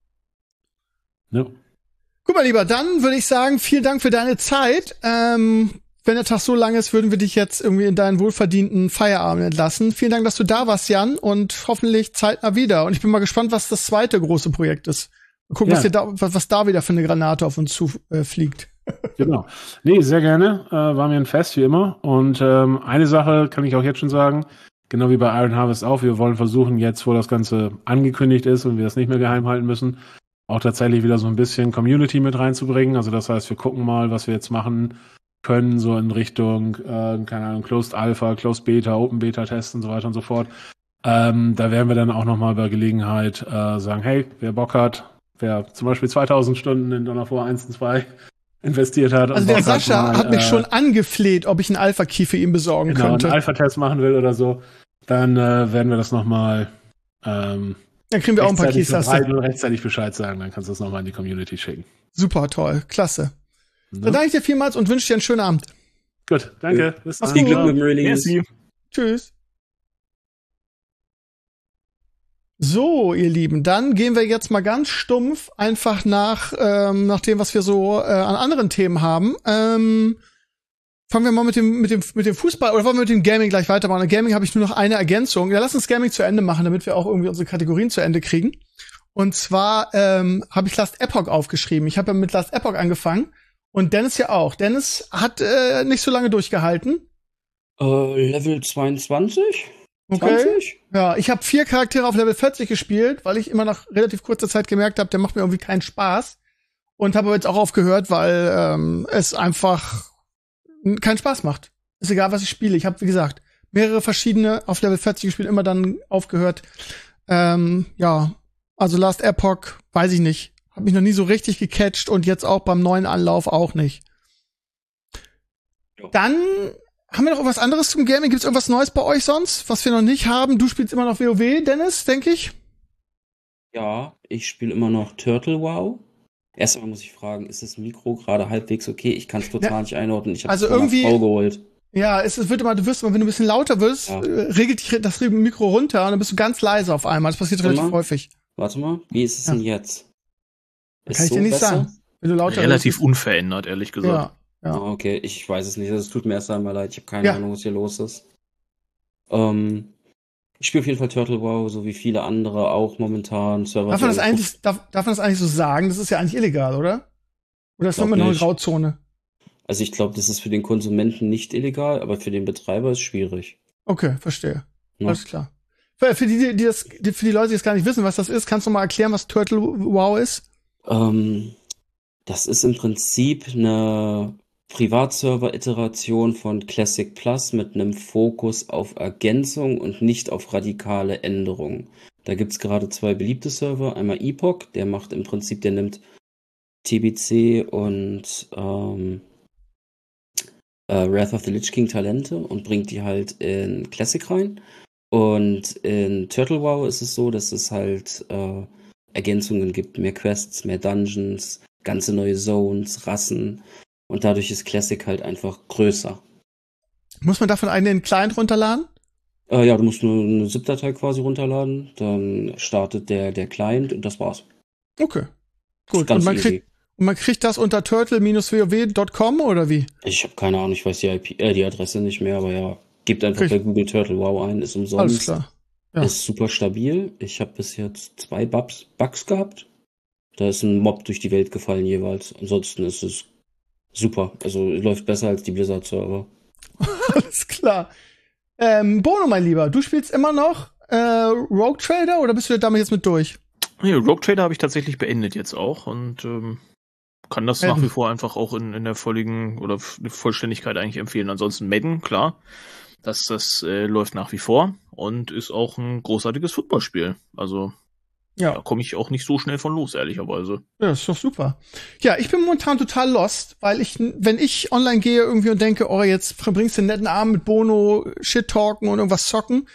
Ja. Guck mal, lieber, dann würde ich sagen, vielen Dank für deine Zeit. Ähm, wenn der Tag so lang ist, würden wir dich jetzt irgendwie in deinen wohlverdienten Feierabend entlassen. Vielen Dank, dass du da warst, Jan, und hoffentlich zeitnah wieder. Und ich bin mal gespannt, was das zweite große Projekt ist. Mal gucken, Ja. was, hier da, was, was da wieder für eine Granate auf uns zufliegt. Äh, fliegt. Genau. Nee, sehr gerne. Äh, war mir ein Fest, wie immer. Und ähm, eine Sache kann ich auch jetzt schon sagen, genau wie bei Iron Harvest auch, wir wollen versuchen, jetzt, wo das Ganze angekündigt ist und wir das nicht mehr geheim halten müssen, auch tatsächlich wieder so ein bisschen Community mit reinzubringen. Also das heißt, wir gucken mal, was wir jetzt machen können, so in Richtung, äh, keine Ahnung, Closed Alpha, Closed Beta, Open Beta Tests und so weiter und so fort. Ähm, da werden wir dann auch nochmal bei Gelegenheit äh, sagen, hey, wer Bock hat, wer zum Beispiel zweitausend Stunden in Dawn of War eins und zwei investiert hat. Also und der Bock Sascha mal, hat mich äh, schon angefleht, ob ich einen Alpha-Key für ihn besorgen genau, könnte. einen Alpha-Test machen will oder so, dann äh, werden wir das nochmal ähm, Dann kriegen wir auch ein paar rechtzeitig Keys. hast du. verbreiten und rechtzeitig Bescheid sagen, dann kannst du das nochmal in die Community schicken. Super, toll, klasse. Ne? Dann danke ich dir vielmals und wünsche dir einen schönen Abend. Gut, danke. Bis Mach's dann. Viel gut. Glück mit dem Release. Merci. Tschüss. So, ihr Lieben, dann gehen wir jetzt mal ganz stumpf einfach nach, ähm, nach dem, was wir so äh, an anderen Themen haben. Ähm, fangen wir mal mit dem, mit dem, mit dem Fußball oder wollen wir mit dem Gaming gleich weitermachen? Im Gaming habe ich nur noch eine Ergänzung. Ja, lass uns Gaming zu Ende machen, damit wir auch irgendwie unsere Kategorien zu Ende kriegen. Und zwar ähm, habe ich Last Epoch aufgeschrieben. Ich habe ja mit Last Epoch angefangen und Dennis ja auch. Dennis hat äh, nicht so lange durchgehalten. Äh, Level zweiundzwanzig? Okay. zwanzig? Ja, ich habe vier Charaktere auf Level vierzig gespielt, weil ich immer nach relativ kurzer Zeit gemerkt habe, der macht mir irgendwie keinen Spaß. Und habe aber jetzt auch aufgehört, weil ähm, es einfach keinen Spaß macht. ist egal, was ich spiele. Ich habe, wie gesagt, mehrere verschiedene auf Level vierzig gespielt, immer dann aufgehört. Ähm, ja, also Last Epoch, weiß ich nicht. Hab mich noch nie so richtig gecatcht und jetzt auch beim neuen Anlauf auch nicht. Jo. Dann haben wir noch was anderes zum Gaming? Gibt's irgendwas Neues bei euch sonst, was wir noch nicht haben? Du spielst immer noch WoW, Dennis, denke ich? Ja, ich spiele immer noch Turtle Wow. Erstmal muss ich fragen, ist das Mikro gerade halbwegs okay? Ich kann es total Ja. nicht einordnen. Ich habe Also es von meiner irgendwie- Frau geholt. Ja, es, es wird immer, du wirst immer, wenn du ein bisschen lauter wirst, Ja. äh, regelt dich das Mikro runter und dann bist du ganz leise auf einmal. Das passiert Warte relativ mal. häufig. Warte mal, wie ist es Ja. denn jetzt? Ist Kann ich so dir nicht besser? sagen. Wenn du lauter Relativ wirst. unverändert, ehrlich gesagt. Ja, ja. Ah, okay, ich weiß es nicht. Es tut mir erst einmal leid. Ich habe keine Ja. Ahnung, was hier los ist. Ähm, ich spiele auf jeden Fall Turtle Wow, so wie viele andere auch momentan. Server Darf man das die- eigentlich, darf, darf man das eigentlich so sagen? Das ist ja eigentlich illegal, oder? Oder ist das Glaub immer noch eine nicht. Grauzone? Also ich glaube, das ist für den Konsumenten nicht illegal, aber für den Betreiber ist es schwierig. Okay, verstehe. Ja. Alles klar. Für, für die, die das, die, für die Leute, die jetzt gar nicht wissen, was das ist, kannst du mal erklären, was Turtle Wow ist? Ähm, das ist im Prinzip eine Privatserver-Iteration von Classic Plus mit einem Fokus auf Ergänzung und nicht auf radikale Änderungen. Da gibt's gerade zwei beliebte Server. Einmal Epoch, der macht im Prinzip, der nimmt T B C und ähm, äh, Wrath of the Lich King Talente und bringt die halt in Classic rein. Und in Turtle Wow ist es so, dass es halt äh, Ergänzungen gibt, mehr Quests, mehr Dungeons, ganze neue Zones, Rassen. Und dadurch ist Classic halt einfach größer. Muss man davon einen Client runterladen? Äh, ja, du musst nur eine ZIP-Datei quasi runterladen, dann startet der, der Client und das war's. Okay. Ist Gut. ganz Und man, easy. kriegt, und man kriegt das unter turtle Bindestrich w o w Punkt com oder wie? Ich habe keine Ahnung, ich weiß die I P, äh, die Adresse nicht mehr, aber ja, gebt einfach Krieg- bei Google Turtle Wow ein, ist umsonst. Alles klar. Ja. Ist super stabil. Ich habe bis jetzt zwei Bugs, Bugs gehabt. Da ist ein Mob durch die Welt gefallen jeweils. Ansonsten ist es super. Also läuft besser als die Blizzard-Server. Alles klar. Ähm, Bono, mein Lieber, du spielst immer noch äh, Rogue Trader oder bist du damit jetzt mit durch? Nee, Rogue Trader habe ich tatsächlich beendet jetzt auch und ähm, kann das Madden. nach wie vor einfach auch in, in der völligen oder f- Vollständigkeit eigentlich empfehlen. Ansonsten Madden, klar. Das, das äh, läuft nach wie vor und ist auch ein großartiges Footballspiel. Also da Ja, komme ich auch nicht so schnell von los, ehrlicherweise. ja, ist doch super. Ja, ich bin momentan total lost, weil ich, wenn ich online gehe irgendwie und denke, oh, jetzt verbringst du einen netten Abend mit Bono, Shit-Talken und irgendwas zocken.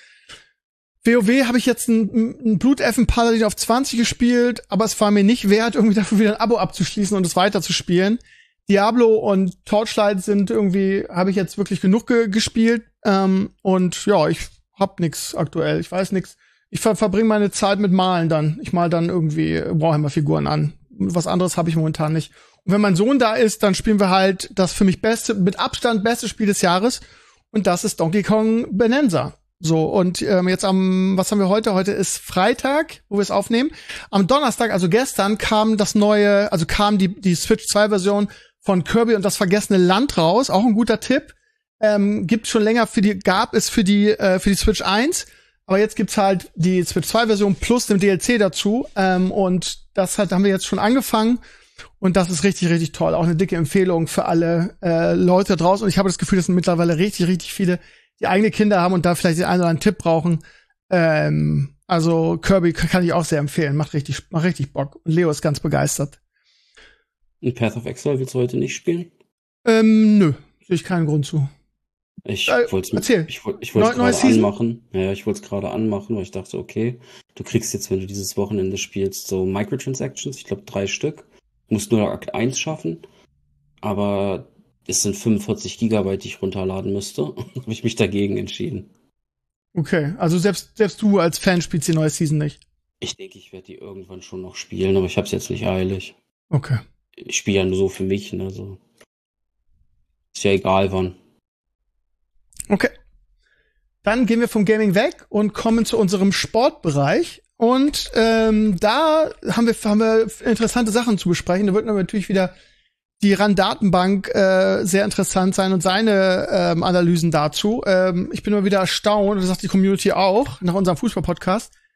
WoW habe ich jetzt einen, einen Bluteffen Paladin auf zwanzig gespielt, aber es war mir nicht wert, irgendwie dafür wieder ein Abo abzuschließen und es weiterzuspielen. Diablo und Torchlight sind irgendwie, habe ich jetzt wirklich genug ge gespielt. Ähm, und ja, ich hab nix aktuell. Ich weiß nix. Ich ver verbringe meine Zeit mit Malen dann. Ich mal dann irgendwie Warhammer-Figuren an. Was anderes habe ich momentan nicht. Und wenn mein Sohn da ist, dann spielen wir halt das für mich beste, mit Abstand beste Spiel des Jahres. Und das ist Donkey Kong Bonanza. So, und ähm, jetzt am, was haben wir heute? Heute ist Freitag, wo wir es aufnehmen. Am Donnerstag, also gestern, kam das neue, also kam die, die Switch zwei Version von Kirby und das vergessene Land raus. Auch ein guter Tipp. Ähm, gibt schon länger für die, gab es für die, äh, für die Switch eins. Aber jetzt gibt's halt die Switch zwei Version plus dem D L C dazu. Ähm, und das hat, haben wir jetzt schon angefangen. Und das ist richtig, richtig toll. Auch eine dicke Empfehlung für alle äh, Leute draußen. Und ich habe das Gefühl, das sind mittlerweile richtig, richtig viele, die eigene Kinder haben und da vielleicht den einen oder anderen Tipp brauchen. Ähm, also Kirby kann ich auch sehr empfehlen. Macht richtig, macht richtig Bock. Und Leo ist ganz begeistert. Und Path of Exile willst du heute nicht spielen? Ähm, nö, sehe ich keinen Grund zu. Ich Äh, wollte erzähl. es ich wollt, ich wollt's Neu- neue gerade Season? anmachen. Ja, ich wollte es gerade anmachen, weil ich dachte, okay, du kriegst jetzt, wenn du dieses Wochenende spielst, so Microtransactions, ich glaube drei Stück. Du musst nur Akt eins schaffen. Aber es sind fünfundvierzig Gigabyte, die ich runterladen müsste. Habe ich mich dagegen entschieden. Okay, also selbst, selbst du als Fan spielst die neue Season nicht. Ich denke, ich werde die irgendwann schon noch spielen, aber ich habe es jetzt nicht eilig. Okay. Ich spiele ja nur so für mich, ne? So. Ist ja egal wann. Okay. Dann gehen wir vom Gaming weg und kommen zu unserem Sportbereich. Und ähm, da haben wir, haben wir interessante Sachen zu besprechen. Da wird natürlich wieder die R A N-Datenbank äh, sehr interessant sein und seine ähm, Analysen dazu. Ähm, ich bin immer wieder erstaunt, und das sagt die Community auch, nach unserem Fußball-Podcast,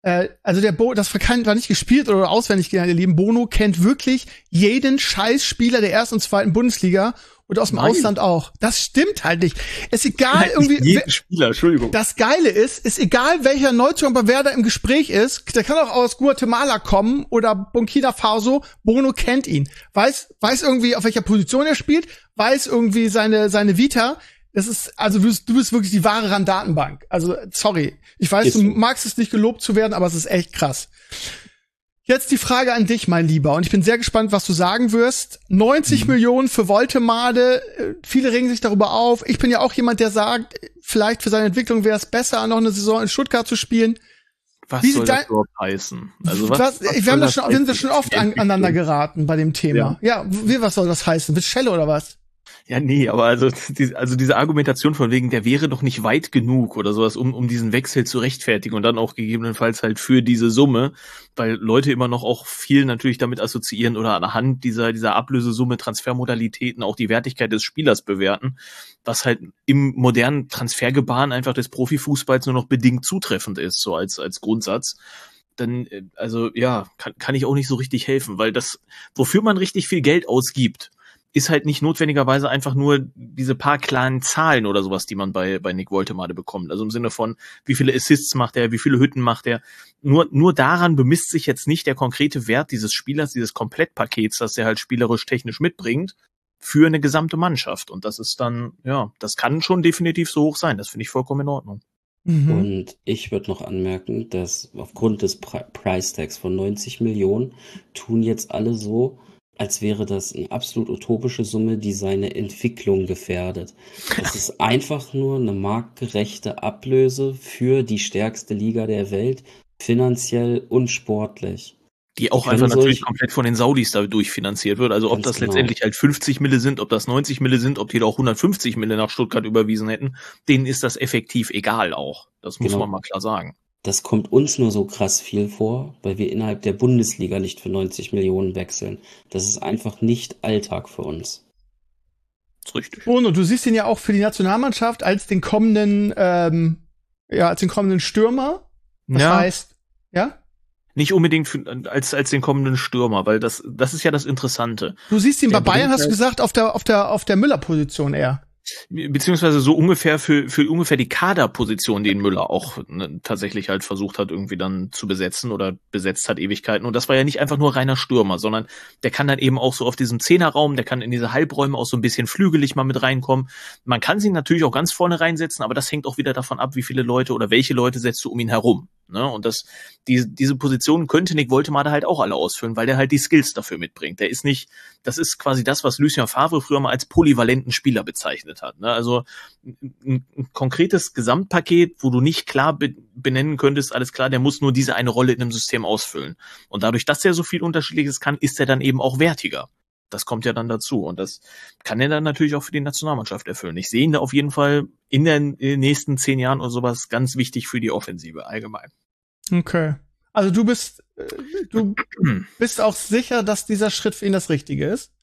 Äh, also der Bo, das war nicht gespielt oder auswendig gelernt, ihr lieben. Bono kennt wirklich jeden Scheißspieler der ersten und zweiten Bundesliga und aus dem Nein. Ausland auch. Das stimmt halt nicht. Ist egal Nein, irgendwie. Jeden wer, Spieler, Entschuldigung. Das Geile ist, ist egal welcher Neuzugang bei Werder im Gespräch ist, der kann auch aus Guatemala kommen oder Burkina Faso. Bono kennt ihn, weiß, weiß irgendwie auf welcher Position er spielt, weiß irgendwie seine seine Vita. Das ist, also du bist, du bist wirklich die wahre Datenbank. Also, sorry. Ich weiß, ist du magst es nicht gelobt zu werden, aber es ist echt krass. Jetzt die Frage an dich, mein Lieber. Und ich bin sehr gespannt, was du sagen wirst. neunzig mhm. Millionen für Woltemade. Viele regen sich darüber auf. Ich bin ja auch jemand, der sagt, vielleicht für seine Entwicklung wäre es besser, noch eine Saison in Stuttgart zu spielen. Was Wie soll das überhaupt heißen? Also was, was, was wir haben das schon, wir sind das schon oft an, aneinander geraten bei dem Thema. Ja, ja wie, was soll das heißen? Wird Schelle oder was? Ja, nee, aber also, die, also diese Argumentation von wegen, der wäre doch nicht weit genug oder sowas, um, um diesen Wechsel zu rechtfertigen und dann auch gegebenenfalls halt für diese Summe, weil Leute immer noch auch viel natürlich damit assoziieren oder anhand dieser, dieser Ablösesumme Transfermodalitäten auch die Wertigkeit des Spielers bewerten, was halt im modernen Transfergebaren einfach des Profifußballs nur noch bedingt zutreffend ist, so als, als Grundsatz. Dann, also ja, kann, kann ich auch nicht so richtig helfen, weil das, wofür man richtig viel Geld ausgibt, ist halt nicht notwendigerweise einfach nur diese paar kleinen Zahlen oder sowas, die man bei bei Nick Woltemade bekommt. Also im Sinne von, wie viele Assists macht er, wie viele Hütten macht er. Nur nur daran bemisst sich jetzt nicht der konkrete Wert dieses Spielers, dieses Komplettpakets, das er halt spielerisch technisch mitbringt, für eine gesamte Mannschaft. Und das ist dann, ja, das kann schon definitiv so hoch sein. Das finde ich vollkommen in Ordnung. Mhm. Und ich würde noch anmerken, dass aufgrund des Pre- Price Tags von neunzig Millionen tun jetzt alle so, als wäre das eine absolut utopische Summe, die seine Entwicklung gefährdet. Das ist einfach nur eine marktgerechte Ablöse für die stärkste Liga der Welt, finanziell und sportlich. Die auch einfach natürlich komplett von den Saudis dadurch finanziert wird. Also ob das genau. letztendlich halt fünfzig Mille sind, ob das neunzig Mille sind, ob die da auch hundertfünfzig Mille nach Stuttgart überwiesen hätten, denen ist das effektiv egal auch. Das muss genau. man mal klar sagen. Das kommt uns nur so krass viel vor, weil wir innerhalb der Bundesliga nicht für neunzig Millionen wechseln. Das ist einfach nicht Alltag für uns. Das ist richtig. Und du siehst ihn ja auch für die Nationalmannschaft als den kommenden, ähm, ja, als den kommenden Stürmer. Das ja. heißt, ja? Nicht unbedingt für, als als den kommenden Stürmer, weil das das ist ja das Interessante. Du siehst ihn der bei Bayern, hast du gesagt, auf der auf der auf der Müller-Position eher. Beziehungsweise so ungefähr für für ungefähr die Kaderposition, den Müller auch ne, tatsächlich halt versucht hat irgendwie dann zu besetzen oder besetzt hat Ewigkeiten. Und das war ja nicht einfach nur reiner Stürmer, sondern der kann dann eben auch so auf diesem Zehnerraum, der kann in diese Halbräume auch so ein bisschen flügelig mal mit reinkommen. Man kann sie natürlich auch ganz vorne reinsetzen, aber das hängt auch wieder davon ab, wie viele Leute oder welche Leute setzt du um ihn herum. Ne? Und das die, diese Position könnte Nick Woltemade halt auch alle ausfüllen, weil der halt die Skills dafür mitbringt. Der ist nicht, das ist quasi das, was Lucien Favre früher mal als polyvalenten Spieler bezeichnet hat. Ne? Also ein, ein konkretes Gesamtpaket, wo du nicht klar be- benennen könntest, alles klar, der muss nur diese eine Rolle in einem System ausfüllen. Und dadurch, dass er so viel Unterschiedliches kann, ist er dann eben auch wertiger. Das kommt ja dann dazu. Und das kann er dann natürlich auch für die Nationalmannschaft erfüllen. Ich sehe ihn da auf jeden Fall in den, in den nächsten zehn Jahren oder sowas ganz wichtig für die Offensive allgemein. Okay. Also du bist, du bist auch sicher, dass dieser Schritt für ihn das Richtige ist?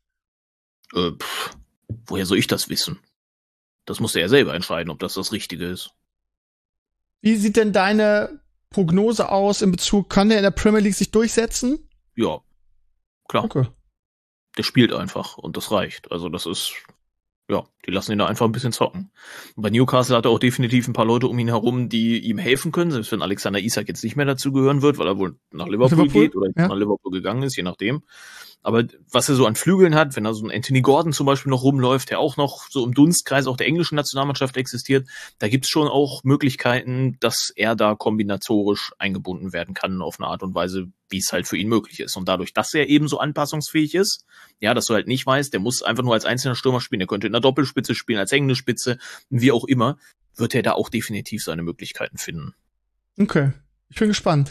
Äh, pff, woher soll ich das wissen? Das muss er ja selber entscheiden, ob das das Richtige ist. Wie sieht denn deine Prognose aus in Bezug, kann der in der Premier League sich durchsetzen? Ja, klar. Okay. Der spielt einfach und das reicht. Also das ist, ja, die lassen ihn da einfach ein bisschen zocken. Und bei Newcastle hat er auch definitiv ein paar Leute um ihn herum, die ihm helfen können, selbst wenn Alexander Isak jetzt nicht mehr dazu gehören wird, weil er wohl nach Liverpool, Liverpool? geht oder ja. nach Liverpool gegangen ist, je nachdem. Aber was er so an Flügeln hat, wenn da so ein Anthony Gordon zum Beispiel noch rumläuft, der auch noch so im Dunstkreis auch der englischen Nationalmannschaft existiert, da gibt's schon auch Möglichkeiten, dass er da kombinatorisch eingebunden werden kann auf eine Art und Weise, wie es halt für ihn möglich ist. Und dadurch, dass er eben so anpassungsfähig ist, ja, dass du halt nicht weißt, der muss einfach nur als einzelner Stürmer spielen, der könnte in der Doppelspitze spielen, als hängende Spitze, wie auch immer, wird er da auch definitiv seine Möglichkeiten finden. Okay, ich bin gespannt.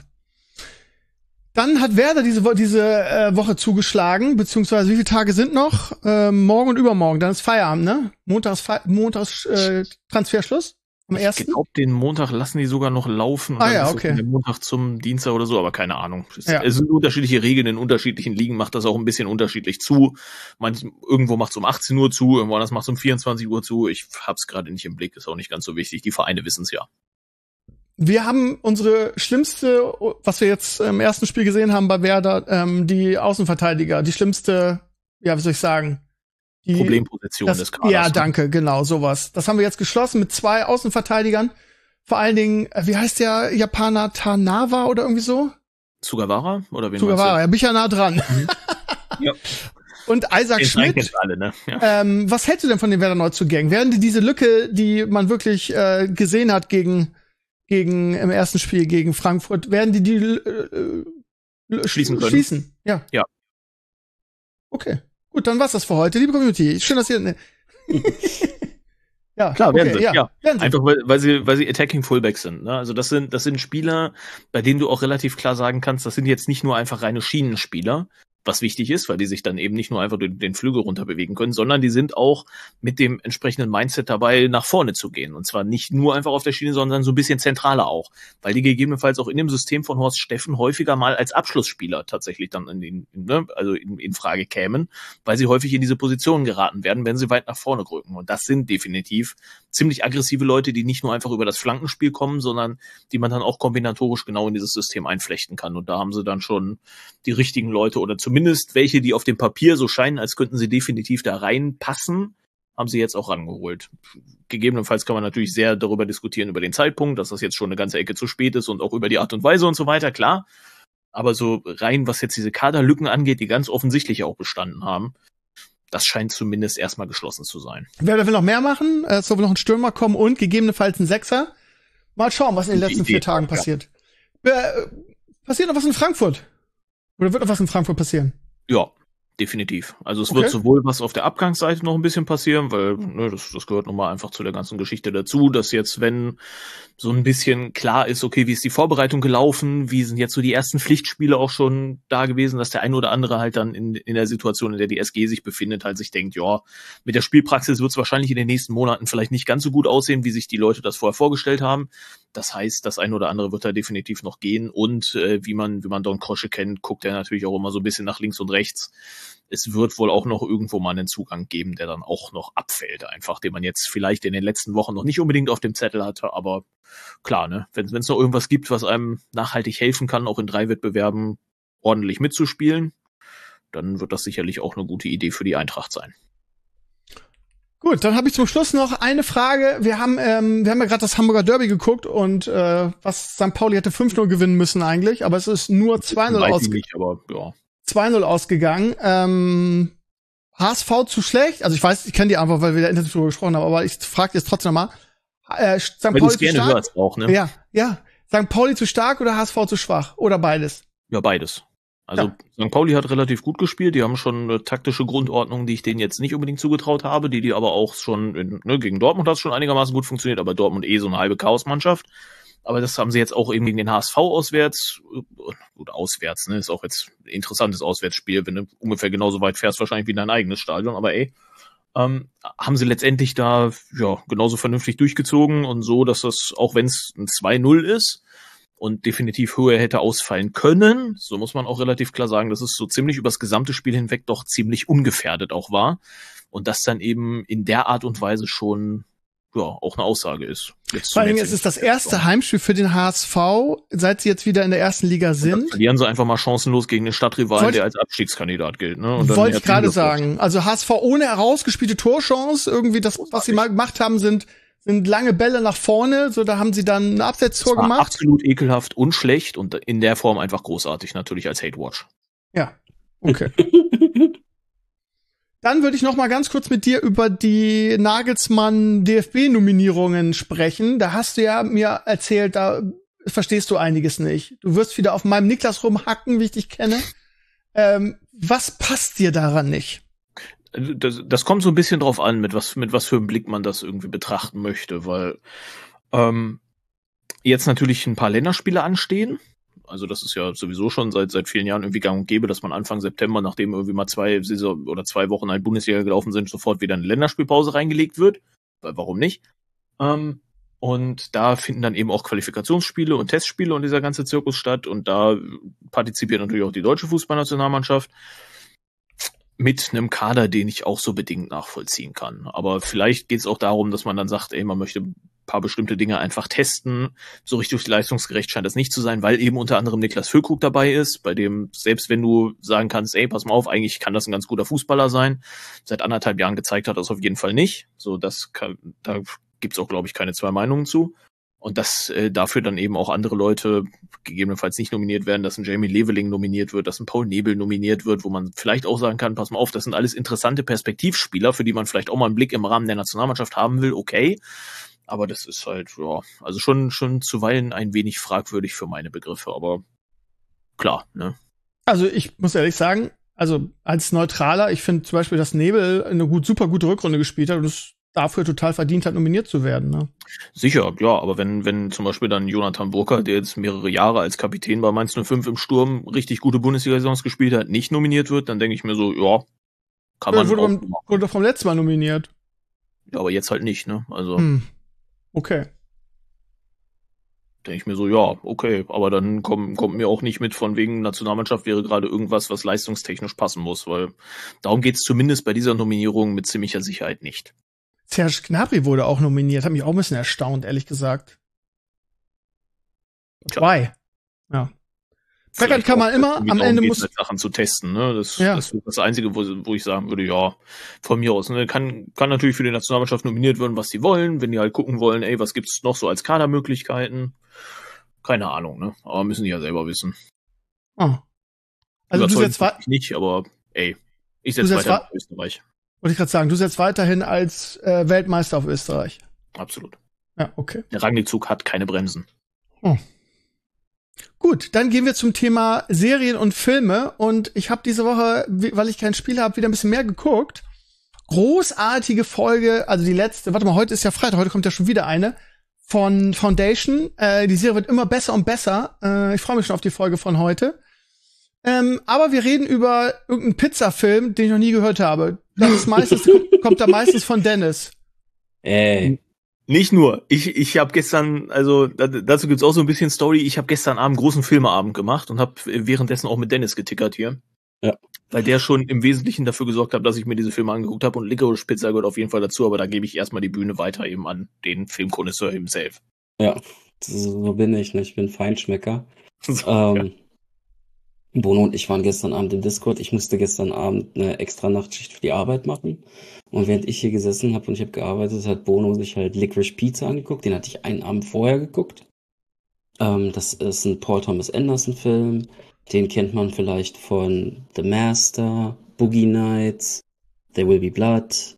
Dann hat Werder diese, Wo- diese äh, Woche zugeschlagen, beziehungsweise wie viele Tage sind noch? Äh, morgen und übermorgen, dann ist Feierabend, ne? Montags, Fe- Montags äh, Transferschluss am ersten. Ich glaube, den Montag lassen die sogar noch laufen. Und Ah dann ja, ist es okay. von dem Montag zum Dienstag oder so, aber keine Ahnung. Es, Ja. es sind unterschiedliche Regeln in unterschiedlichen Ligen, macht das auch ein bisschen unterschiedlich zu. Manch, irgendwo macht es um achtzehn Uhr zu, irgendwo anders macht es um vierundzwanzig Uhr zu. Ich hab's gerade nicht im Blick, ist auch nicht ganz so wichtig. Die Vereine wissen es ja. wir haben unsere schlimmste, was wir jetzt im ersten Spiel gesehen haben bei Werder, ähm, die Außenverteidiger, die schlimmste, ja, wie soll ich sagen? Die, Problemposition das, des Kaders. Ja, danke, genau, sowas. Das haben wir jetzt geschlossen mit zwei Außenverteidigern. Vor allen Dingen, wie heißt der Japaner, Tanawa oder irgendwie so? Sugawara? Oder wen Sugawara, ja, bin ich ja nah dran. Mhm. Ja. Und Isaac Den Schmidt. alle, ne? Ja. Ähm, was hältst du denn von den Werder Neuzugängen? Werden die diese Lücke, die man wirklich äh, gesehen hat gegen gegen im ersten Spiel gegen Frankfurt, werden die die äh, äh, Schließen können. Schließen? Ja. Ja. Okay. Gut, dann war's das für heute. Liebe Community, schön, dass ihr ne. Ja, klar, werden okay, sie. ja. Ja. Werden sie. Einfach weil, weil sie, weil sie Attacking Fullbacks sind. Ne? Also das sind, das sind Spieler, bei denen du auch relativ klar sagen kannst, das sind jetzt nicht nur einfach reine Schienenspieler, was wichtig ist, weil die sich dann eben nicht nur einfach den, den Flügel runter bewegen können, sondern die sind auch mit dem entsprechenden Mindset dabei, nach vorne zu gehen. Und zwar nicht nur einfach auf der Schiene, sondern so ein bisschen zentraler auch. Weil die gegebenenfalls auch in dem System von Horst Steffen häufiger mal als Abschlussspieler tatsächlich dann in, in, ne, also in, in Frage kämen, weil sie häufig in diese Position geraten werden, wenn sie weit nach vorne rücken. Und das sind definitiv ziemlich aggressive Leute, die nicht nur einfach über das Flankenspiel kommen, sondern die man dann auch kombinatorisch genau in dieses System einflechten kann. Und da haben sie dann schon die richtigen Leute oder zumindest Zumindest welche, die auf dem Papier so scheinen, als könnten sie definitiv da reinpassen, haben sie jetzt auch rangeholt. Gegebenenfalls kann man natürlich sehr darüber diskutieren, über den Zeitpunkt, dass das jetzt schon eine ganze Ecke zu spät ist und auch über die Art und Weise und so weiter, klar. Aber so rein, was jetzt diese Kaderlücken angeht, die ganz offensichtlich auch bestanden haben, das scheint zumindest erstmal geschlossen zu sein. Wer will noch mehr machen? Es soll noch ein Stürmer kommen und gegebenenfalls ein Sechser. Mal schauen, was in den letzten Idee, vier Tagen ja. passiert. Äh, passiert noch was in Frankfurt? Oder wird noch was in Frankfurt passieren? Ja, definitiv. Also es Okay. wird sowohl was auf der Abgangsseite noch ein bisschen passieren, weil ne, das, das gehört nochmal einfach zu der ganzen Geschichte dazu, dass jetzt, wenn so ein bisschen klar ist, okay, wie ist die Vorbereitung gelaufen, wie sind jetzt so die ersten Pflichtspiele auch schon da gewesen, dass der ein oder andere halt dann in, in der Situation, in der die S G sich befindet, halt sich denkt, ja, mit der Spielpraxis wird es wahrscheinlich in den nächsten Monaten vielleicht nicht ganz so gut aussehen, wie sich die Leute das vorher vorgestellt haben. Das heißt, das ein oder andere wird da definitiv noch gehen und äh, wie man wie man Don Krosche kennt, guckt er natürlich auch immer so ein bisschen nach links und rechts. Es wird wohl auch noch irgendwo mal einen Zugang geben, der dann auch noch abfällt, einfach, den man jetzt vielleicht in den letzten Wochen noch nicht unbedingt auf dem Zettel hatte, aber klar, ne, wenn es noch irgendwas gibt, was einem nachhaltig helfen kann, auch in drei Wettbewerben ordentlich mitzuspielen, dann wird das sicherlich auch eine gute Idee für die Eintracht sein. Gut, dann habe ich zum Schluss noch eine Frage. Wir haben ähm, wir haben ja gerade das Hamburger Derby geguckt und äh, was Sankt Pauli hätte fünf null gewinnen müssen eigentlich, aber es ist nur zwei null aus nicht, aber ja. zwei null ausgegangen. Ähm, H S V zu schlecht? Also ich weiß, ich kenne die einfach, weil wir da intensiv drüber gesprochen haben, aber ich frage jetzt trotzdem nochmal. Äh, Sankt Weil du Pauli es zu gerne stark? hörst auch, ne? Ja, ja. Sankt Pauli zu stark oder H S V zu schwach? Oder beides? Ja, beides. Also Ja. Sankt Pauli hat relativ gut gespielt, die haben schon eine taktische Grundordnung, die ich denen jetzt nicht unbedingt zugetraut habe, die die aber auch schon, in, ne, gegen Dortmund hat es schon einigermaßen gut funktioniert, aber Dortmund eh so eine halbe Chaosmannschaft. Aber das haben sie jetzt auch eben gegen den H S V auswärts, gut auswärts, ne, ist auch jetzt ein interessantes Auswärtsspiel, wenn du ungefähr genauso weit fährst, wahrscheinlich wie in dein eigenes Stadion, aber ey, ähm, haben sie letztendlich da, ja, genauso vernünftig durchgezogen und so, dass das, auch wenn es ein zwei null ist, und definitiv höher hätte ausfallen können. So muss man auch relativ klar sagen, dass es so ziemlich übers gesamte Spiel hinweg doch ziemlich ungefährdet auch war. Und das dann eben in der Art und Weise schon, ja, auch eine Aussage ist. Jetzt Vor allen Dingen, zum es ist das jetzigen erste Zeitpunkt. Heimspiel für den H S V, seit sie jetzt wieder in der ersten Liga Dann sind. verlieren sie einfach mal chancenlos gegen den Stadtrivalen, Wollt- der als Abstiegskandidat gilt. Ne? Und dann Wollte ich herzlichen gerade Glückwunsch. sagen. Also H S V ohne herausgespielte Torchance. Irgendwie das, was sie mal gemacht haben, sind sind lange Bälle nach vorne. So, da haben sie dann ein Absetztor Das war gemacht. absolut ekelhaft und schlecht und in der Form einfach großartig natürlich als Hate-Watch. Ja, okay. Dann würde ich noch mal ganz kurz mit dir über die Nagelsmann-D F B-Nominierungen sprechen. Da hast du ja mir erzählt, da verstehst du einiges nicht. Du wirst wieder auf meinem Niklas rumhacken, wie ich dich kenne. Ähm, was passt dir daran nicht? Das, das kommt so ein bisschen drauf an, mit was, mit was für einem Blick man das irgendwie betrachten möchte, weil ähm, jetzt natürlich ein paar Länderspiele anstehen. Also das ist ja sowieso schon seit seit vielen Jahren irgendwie gang und gäbe, dass man Anfang September, nachdem irgendwie mal zwei Saison oder zwei Wochen halt Bundesliga gelaufen sind, sofort wieder eine Länderspielpause reingelegt wird. Weil warum nicht? Ähm, und da finden dann eben auch Qualifikationsspiele und Testspiele und dieser ganze Zirkus statt. Und da partizipiert natürlich auch die deutsche Fußballnationalmannschaft mit einem Kader, den ich auch so bedingt nachvollziehen kann. Aber vielleicht geht es auch darum, dass man dann sagt, ey, man möchte paar bestimmte Dinge einfach testen. So richtig leistungsgerecht scheint das nicht zu sein, weil eben unter anderem Niklas Füllkrug dabei ist, bei dem, selbst wenn du sagen kannst, ey, pass mal auf, eigentlich kann das ein ganz guter Fußballer sein, seit anderthalb Jahren gezeigt hat das auf jeden Fall nicht. So, das kann, da gibt's auch, glaube ich, keine zwei Meinungen zu. Und dass äh, dafür dann eben auch andere Leute gegebenenfalls nicht nominiert werden, dass ein Jamie Leveling nominiert wird, dass ein Paul Nebel nominiert wird, wo man vielleicht auch sagen kann, pass mal auf, das sind alles interessante Perspektivspieler, für die man vielleicht auch mal einen Blick im Rahmen der Nationalmannschaft haben will, okay. Aber das ist halt, ja, also schon, schon zuweilen ein wenig fragwürdig für meine Begriffe, aber klar, ne? Also ich muss ehrlich sagen, also als Neutraler, ich finde zum Beispiel, dass Nebel eine gut, super gute Rückrunde gespielt hat und es dafür total verdient hat, nominiert zu werden, ne? Sicher, ja, aber wenn, wenn zum Beispiel dann Jonathan Burkhardt, der jetzt mehrere Jahre als Kapitän bei Mainz null fünf im Sturm richtig gute Bundesliga-Saisons gespielt hat, nicht nominiert wird, dann denke ich mir so, ja, kann man ja, wurde, auch vom, wurde doch vom letzten Mal nominiert. Ja, aber jetzt halt nicht, ne? Also Hm. Okay. denke ich mir so, ja, okay, aber dann komm, kommt mir auch nicht mit von wegen Nationalmannschaft wäre gerade irgendwas, was leistungstechnisch passen muss, weil darum geht's zumindest bei dieser Nominierung mit ziemlicher Sicherheit nicht. Serge Gnabry wurde auch nominiert, hat mich auch ein bisschen erstaunt, ehrlich gesagt. Tja. Why? Ja. Meckern kann man immer, am Ende muss... Halt Sachen zu testen, ne? Das, Ja. das ist das Einzige, wo, wo ich sagen würde, ja, von mir aus, ne? Kann, kann natürlich für die Nationalmannschaft nominiert werden, was sie wollen, wenn die halt gucken wollen, ey, was gibt's noch so als Kadermöglichkeiten? Keine Ahnung, ne? Aber müssen die ja selber wissen. Oh. Also du Überzeugend setzt wa- mich nicht, aber ey, ich Du setze setzt weiter wa- auf Österreich. wollte ich gerade sagen, du setzt weiterhin als äh, Weltmeister auf Österreich. Absolut. Ja, okay. Der Rangnick-Zug hat keine Bremsen. Oh. Gut, dann gehen wir zum Thema Serien und Filme. Und ich habe diese Woche, wie- weil ich kein Spiel habe, wieder ein bisschen mehr geguckt. Großartige Folge, also die letzte, warte mal, heute ist ja Freitag, heute kommt ja schon wieder eine, von Foundation. Äh, die Serie wird immer besser und besser. Äh, ich freue mich schon auf die Folge von heute. Ähm, aber wir reden über irgendeinen Pizzafilm, den ich noch nie gehört habe. Das ist meistens, kommt da meistens von Dennis. Ey. Nicht nur. Ich, ich habe gestern, also da, dazu gibt's auch so ein bisschen Story. Ich habe gestern Abend großen Filmeabend gemacht und habe währenddessen auch mit Dennis getickert hier. Ja. Weil der schon im Wesentlichen dafür gesorgt hat, dass ich mir diese Filme angeguckt habe. Und Licorice Pizza gehört auf jeden Fall dazu, aber da gebe ich erstmal die Bühne weiter eben an den Filmkonnoisseur himself. Ja, so bin ich, ne? Ich bin Feinschmecker. So, Ähm, Bono und ich waren gestern Abend im Discord. Ich musste gestern Abend eine extra Nachtschicht für die Arbeit machen. Und während ich hier gesessen habe und ich habe gearbeitet, hat Bono sich halt Licorice Pizza angeguckt. Den hatte ich einen Abend vorher geguckt. Ähm, das ist ein Paul Thomas Anderson Film. Den kennt man vielleicht von The Master, Boogie Nights, There Will Be Blood.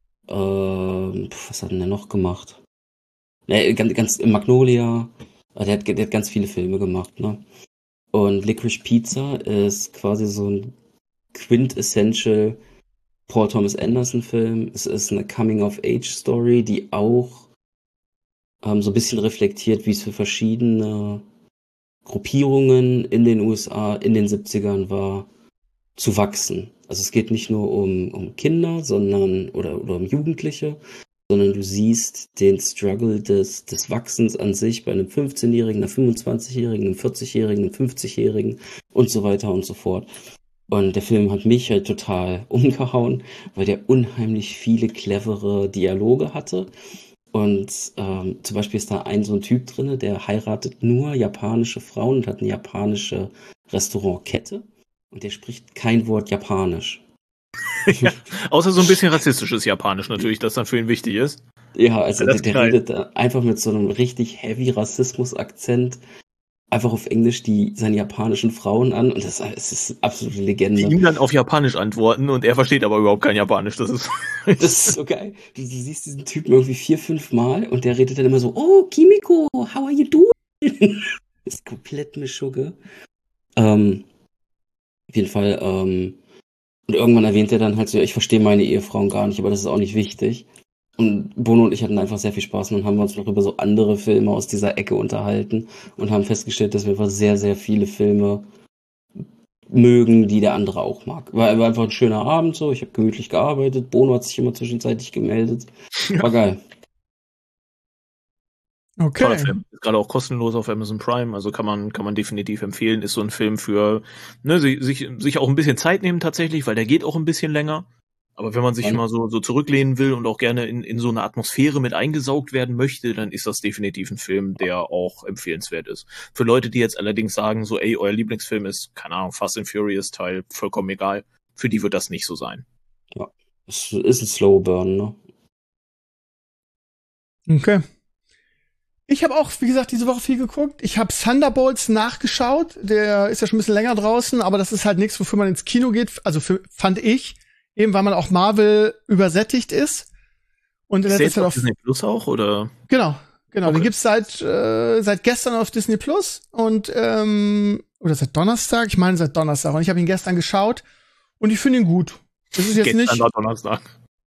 Ähm, pf, was hat denn der noch gemacht? Ne, ganz, ganz Magnolia. Äh, Der hat, der hat ganz viele Filme gemacht, ne? Und Licorice Pizza ist quasi so ein quintessential Paul Thomas Anderson Film. Es ist eine Coming-of-Age-Story, die auch ähm, so ein bisschen reflektiert, wie es für verschiedene Gruppierungen in den U S A in den siebzigern war, zu wachsen. Also es geht nicht nur um, um Kinder, sondern oder, oder um Jugendliche, sondern du siehst den Struggle des, des Wachsens an sich bei einem fünfzehnjährigen, einer fünfundzwanzigjährigen, einem vierzigjährigen, einem fünfzigjährigen und so weiter und so fort. Und der Film hat mich halt total umgehauen, weil der unheimlich viele clevere Dialoge hatte. Und ähm, zum Beispiel ist da ein so ein Typ drinne, der heiratet nur japanische Frauen und hat eine japanische Restaurantkette. Und der spricht kein Wort Japanisch. Ja, außer so ein bisschen rassistisches Japanisch natürlich, das dann für ihn wichtig ist. Ja, also Ja, der, das ist der geil. redet da einfach mit so einem richtig heavy Rassismus-Akzent einfach auf Englisch die seine japanischen Frauen an und das, es ist eine absolute Die Legende. ihm dann auf Japanisch antworten und er versteht aber überhaupt kein Japanisch. Das ist Das ist so geil. Du, du siehst diesen Typen irgendwie vier, fünf Mal und der redet dann immer so, oh, Kimiko, how are you doing? Das ist komplett eine Schugge. Ähm, auf jeden Fall, ähm, und irgendwann erwähnt er dann halt so, ich verstehe meine Ehefrauen gar nicht, aber das ist auch nicht wichtig. Und Bono und ich hatten einfach sehr viel Spaß und dann haben wir uns noch über so andere Filme aus dieser Ecke unterhalten und haben festgestellt, dass wir einfach sehr, sehr viele Filme mögen, die der andere auch mag. War, war einfach ein schöner Abend so, ich habe gemütlich gearbeitet, Bono hat sich immer zwischenzeitlich gemeldet. War geil. Toller Okay. Film. Ist gerade auch kostenlos auf Amazon Prime, also kann man, kann man definitiv empfehlen. Ist so ein Film für, ne, sich, sich, sich auch ein bisschen Zeit nehmen tatsächlich, weil der geht auch ein bisschen länger. Aber wenn man sich Dann- mal so, so zurücklehnen will und auch gerne in, in so eine Atmosphäre mit eingesaugt werden möchte, dann ist das definitiv ein Film, der auch empfehlenswert ist. Für Leute, die jetzt allerdings sagen, so, ey, euer Lieblingsfilm ist, keine Ahnung, Fast and Furious Teil, vollkommen egal, für die wird das nicht so sein. Es ist ein Slow Burn, ne? Okay. Ich habe auch, wie gesagt, diese Woche viel geguckt. Ich habe Thunderbolts nachgeschaut. Der ist ja schon ein bisschen länger draußen, aber das ist halt nichts, wofür man ins Kino geht. Also für, fand ich, eben weil man auch Marvel übersättigt ist. Und in Ist letzter der jetzt Zeit auf auf Disney Plus auch, oder? Genau, genau. Okay. Den gibt's seit äh, seit gestern auf Disney Plus und ähm, oder seit Donnerstag. Ich meine seit Donnerstag. Und ich habe ihn gestern geschaut und ich finde ihn gut. Das ist jetzt Gestern nicht. war Donnerstag.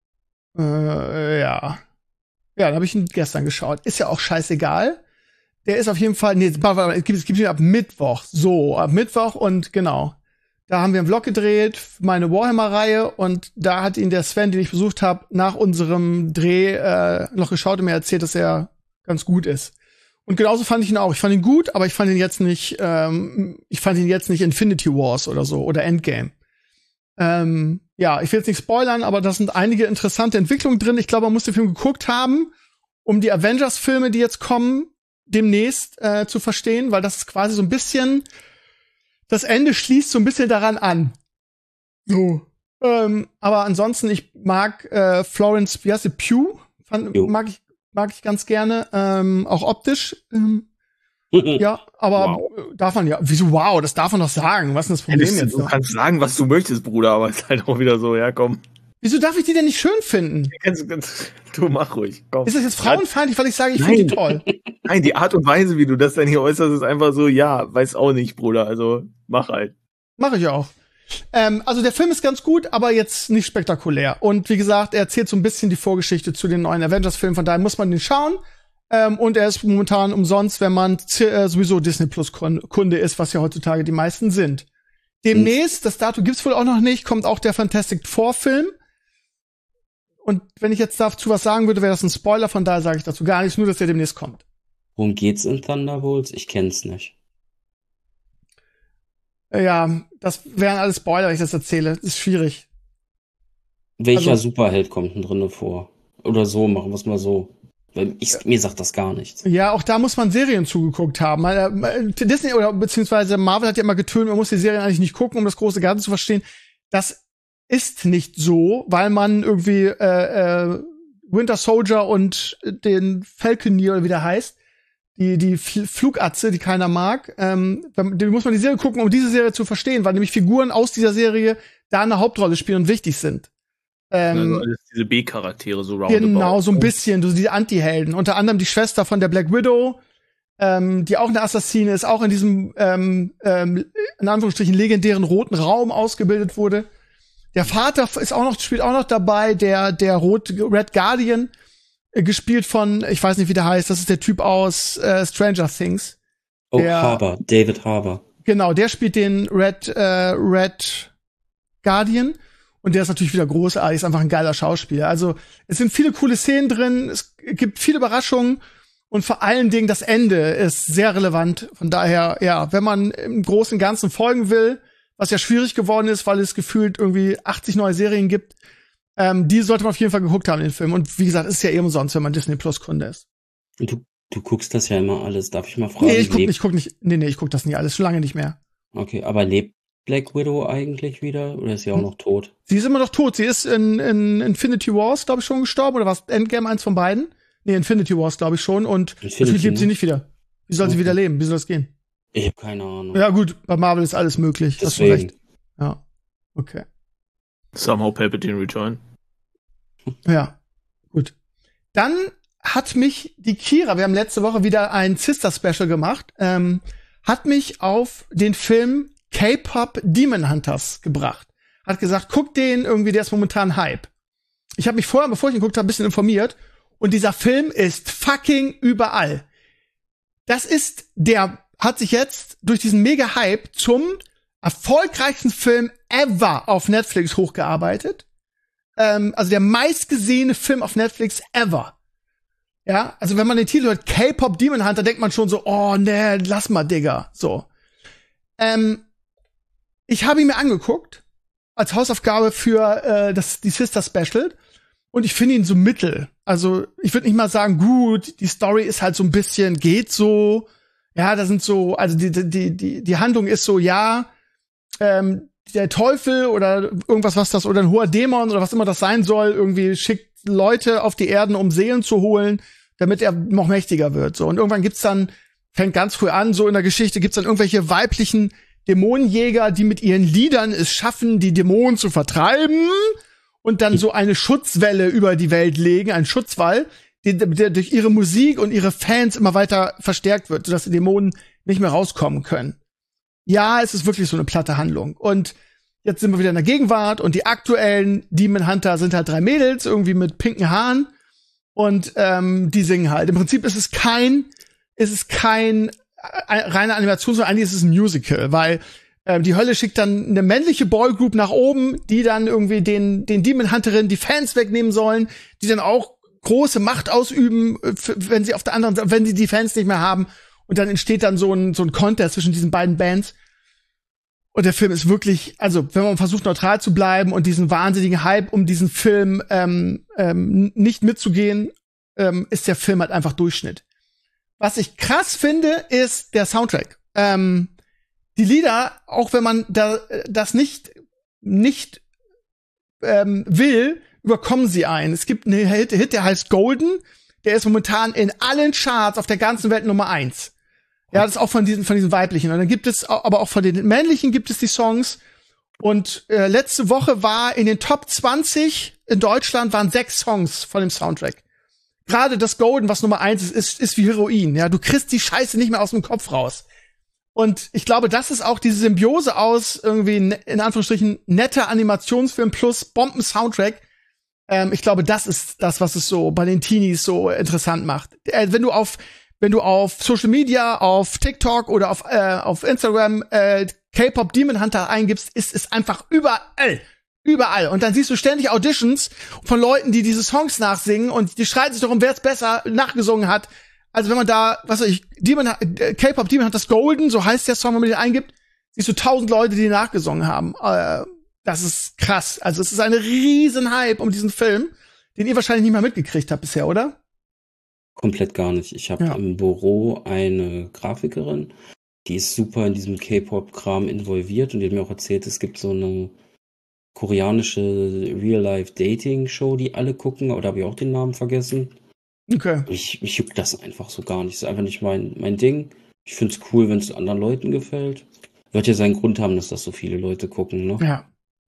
Äh, ja. Ja, dann habe ich ihn gestern geschaut. Ist ja auch scheißegal. Der ist auf jeden Fall, nee, warte, warte, es gibt es gibt ihn ab Mittwoch. So, ab Mittwoch und genau. Da haben wir einen Vlog gedreht, meine Warhammer-Reihe, und da hat ihn der Sven, den ich besucht habe, nach unserem Dreh äh, noch geschaut und mir erzählt, dass er ganz gut ist. Und genauso fand ich ihn auch. Ich fand ihn gut, aber ich fand ihn jetzt nicht, ähm, ich fand ihn jetzt nicht Infinity Wars oder so oder Endgame. Ähm, ja, ich will jetzt nicht spoilern, aber da sind einige interessante Entwicklungen drin. Ich glaube, man muss den Film geguckt haben, um die Avengers-Filme, die jetzt kommen, demnächst äh, zu verstehen, weil das ist quasi so ein bisschen, das Ende schließt so ein bisschen daran an. So. Ähm, aber ansonsten, ich mag äh, Florence, wie heißt sie, Pugh? Fand, Jo. mag ich, mag ich ganz gerne, ähm, auch optisch. Ähm, ja, aber Wow. äh, darf man ja, wieso wow, das darf man doch sagen. Was ist denn das Problem Ja, jetzt? du noch? kannst sagen, was du möchtest, Bruder, aber es ist halt auch wieder so, ja, komm. Wieso darf ich die denn nicht schön finden? Kannst, kannst, du mach ruhig, komm. Ist das jetzt frauenfeindlich, weil ich sage, ich Nein. finde die toll? Nein, die Art und Weise, wie du das dann hier äußerst, ist einfach so, ja, weiß auch nicht, Bruder, also mach halt. Mache ich auch. Ähm, also der Film ist ganz gut, aber jetzt nicht spektakulär. Und wie gesagt, er erzählt so ein bisschen die Vorgeschichte zu den neuen Avengers-Filmen, von daher muss man den schauen. Ähm, und er ist momentan umsonst, wenn man z- äh, sowieso Disney Plus Kunde ist, was ja heutzutage die meisten sind. Demnächst, das Datum gibt's wohl auch noch nicht, kommt auch der Fantastic Four Film. Und wenn ich jetzt dazu was sagen würde, wäre das ein Spoiler, von daher sage ich dazu gar nichts, nur dass der demnächst kommt. Worum geht's in Thunderbolts? Ich kenn's nicht. Äh, Ja, das wären alles Spoiler, wenn ich das erzähle. Das ist schwierig. Welcher Also- Superheld kommt denn drinne vor? Oder so, machen wir's mal so. Weil ich, mir sagt das gar nichts. Ja, auch da muss man Serien zugeguckt haben. Äh, Disney oder beziehungsweise Marvel hat ja immer getönt, man muss die Serien eigentlich nicht gucken, um das große Ganze zu verstehen. Das ist nicht so, weil man irgendwie äh, äh, Winter Soldier und den Falconeer oder wie der heißt, die die Fl- Flugatze, die keiner mag, ähm, den muss man die Serie gucken, um diese Serie zu verstehen, weil nämlich Figuren aus dieser Serie da eine Hauptrolle spielen und wichtig sind. Ähm, Also alles diese B-Charaktere, so roundabout. Genau, so ein bisschen, so die Anti-Helden. Unter anderem die Schwester von der Black Widow, ähm, die auch eine Assassine ist, auch in diesem, ähm, ähm, in Anführungsstrichen, legendären roten Raum ausgebildet wurde. Der Vater ist auch noch, spielt auch noch dabei, der, der Rot, Red Guardian, äh, gespielt von, ich weiß nicht, wie der heißt, das ist der Typ aus äh, Stranger Things. Oh, Der- Harbour, David Harbour. Genau, der spielt den Red, äh, Red Guardian. Und der ist natürlich wieder großartig, ist einfach ein geiler Schauspieler. Also, es sind viele coole Szenen drin, es gibt viele Überraschungen und vor allen Dingen das Ende ist sehr relevant. Von daher, ja, wenn man im Großen und Ganzen folgen will, was ja schwierig geworden ist, weil es gefühlt irgendwie achtzig neue Serien gibt, ähm, die sollte man auf jeden Fall geguckt haben, den Film. Und wie gesagt, ist ja eh umsonst, wenn man Disney Plus Kunde ist. Und du, du guckst das ja immer alles. Darf ich mal fragen? Nee, ich guck lebt- nicht, ich guck nicht, nee, nee, ich guck das nie alles, schon lange nicht mehr. Okay, aber lebt Black Widow eigentlich wieder? Oder ist sie auch Hm. noch tot? Sie ist immer noch tot. Sie ist in, in Infinity Wars, glaube ich, schon gestorben. Oder was? Endgame, eins von beiden? Nee, Infinity Wars, glaube ich schon. Und Infinity, natürlich lebt sie ne? nicht wieder. Wie soll sie Okay. wieder leben? Wie soll das gehen? Ich habe keine Ahnung. Ja, gut, bei Marvel ist alles möglich. Hast du Deswegen. recht. Ja. Okay. Somehow Palpatine Return. Ja. Gut. Dann hat mich die Kira, wir haben letzte Woche wieder ein Sister-Special gemacht, ähm, hat mich auf den Film K-Pop Demon Hunters gebracht. Hat gesagt, guck den irgendwie, der ist momentan Hype. Ich habe mich vorher, bevor ich ihn geguckt habe, ein bisschen informiert. Und dieser Film ist fucking überall. Das ist, der hat sich jetzt durch diesen Mega-Hype zum erfolgreichsten Film ever auf Netflix hochgearbeitet. Ähm, also der meistgesehene Film auf Netflix ever. Ja, also wenn man den Titel hört, K-Pop Demon Hunter, denkt man schon so, oh ne, lass mal, Digga. So. Ähm, ich habe ihn mir angeguckt als Hausaufgabe für äh, das die Sister Special. Und ich finde ihn so mittel. Also ich würde nicht mal sagen, gut, die Story ist halt so ein bisschen, geht so. Ja, da sind so, also die, die, die, die Handlung ist so, ja, ähm, der Teufel oder irgendwas, was das, oder ein hoher Dämon oder was immer das sein soll, irgendwie schickt Leute auf die Erden, um Seelen zu holen, damit er noch mächtiger wird. So. Und irgendwann gibt's dann, fängt ganz früh an, so in der Geschichte, gibt's dann irgendwelche weiblichen Dämonenjäger, die mit ihren Liedern es schaffen, die Dämonen zu vertreiben. Und dann so eine Schutzwelle über die Welt legen, einen Schutzwall, der, der durch ihre Musik und ihre Fans immer weiter verstärkt wird, sodass die Dämonen nicht mehr rauskommen können. Ja, es ist wirklich so eine platte Handlung. Und jetzt sind wir wieder in der Gegenwart und die aktuellen Demon Hunter sind halt drei Mädels, irgendwie mit pinken Haaren. Und ähm, die singen halt. Im Prinzip ist es kein, ist es kein äh, reine Animation, sondern eigentlich ist es ein Musical, weil die Hölle schickt dann eine männliche Boygroup nach oben, die dann irgendwie den, den Demon Hunterinnen die Fans wegnehmen sollen, die dann auch große Macht ausüben, wenn sie auf der anderen Seite, wenn sie die Fans nicht mehr haben. Und dann entsteht dann so ein, so ein Contest zwischen diesen beiden Bands. Und der Film ist wirklich, also, wenn man versucht, neutral zu bleiben und diesen wahnsinnigen Hype um diesen Film ähm, ähm, nicht mitzugehen, ähm, ist der Film halt einfach Durchschnitt. Was ich krass finde, ist der Soundtrack. Ähm, Die Lieder, auch wenn man da, das nicht, nicht ähm, will, überkommen sie ein. Es gibt einen Hit, Hit, der heißt Golden. Der ist momentan in allen Charts auf der ganzen Welt Nummer eins. Ja, das ist auch von diesen, von diesen weiblichen. Und dann gibt es, aber auch von den männlichen gibt es die Songs. Und äh, letzte Woche war in den Top zwanzig in Deutschland waren sechs Songs von dem Soundtrack. Gerade das Golden, was Nummer eins ist, ist, ist wie Heroin. Ja, du kriegst die Scheiße nicht mehr aus dem Kopf raus. Und ich glaube, das ist auch diese Symbiose aus irgendwie, in Anführungsstrichen, netter Animationsfilm plus Bomben-Soundtrack. Ähm, ich glaube, das ist das, was es so bei den Teenies so interessant macht. Äh, wenn du auf, wenn du auf Social Media, auf TikTok oder auf, äh, auf Instagram äh, K-Pop Demon Hunter eingibst, ist es einfach überall. Überall. Und dann siehst du ständig Auditions von Leuten, die diese Songs nachsingen und die streiten sich darum, wer es besser nachgesungen hat. Also wenn man da, was weiß ich, Demon, äh, K-Pop Demon hat das Golden, so heißt der Song, wenn man den eingibt, siehst du tausend Leute, die nachgesungen haben. Äh, das ist krass. Also es ist ein riesen Hype um diesen Film, den ihr wahrscheinlich nicht mal mitgekriegt habt bisher, oder? Komplett gar nicht. Ich habe ja. im Büro eine Grafikerin, die ist super in diesem K-Pop-Kram involviert und die hat mir auch erzählt, es gibt so eine koreanische Real-Life-Dating-Show, die alle gucken, aber da habe ich auch den Namen vergessen. Okay. Ich, mich juckt das einfach so gar nicht. Das ist einfach nicht mein, mein Ding. Ich find's cool, wenn es anderen Leuten gefällt. Wird ja seinen Grund haben, dass das so viele Leute gucken, ne? Ja.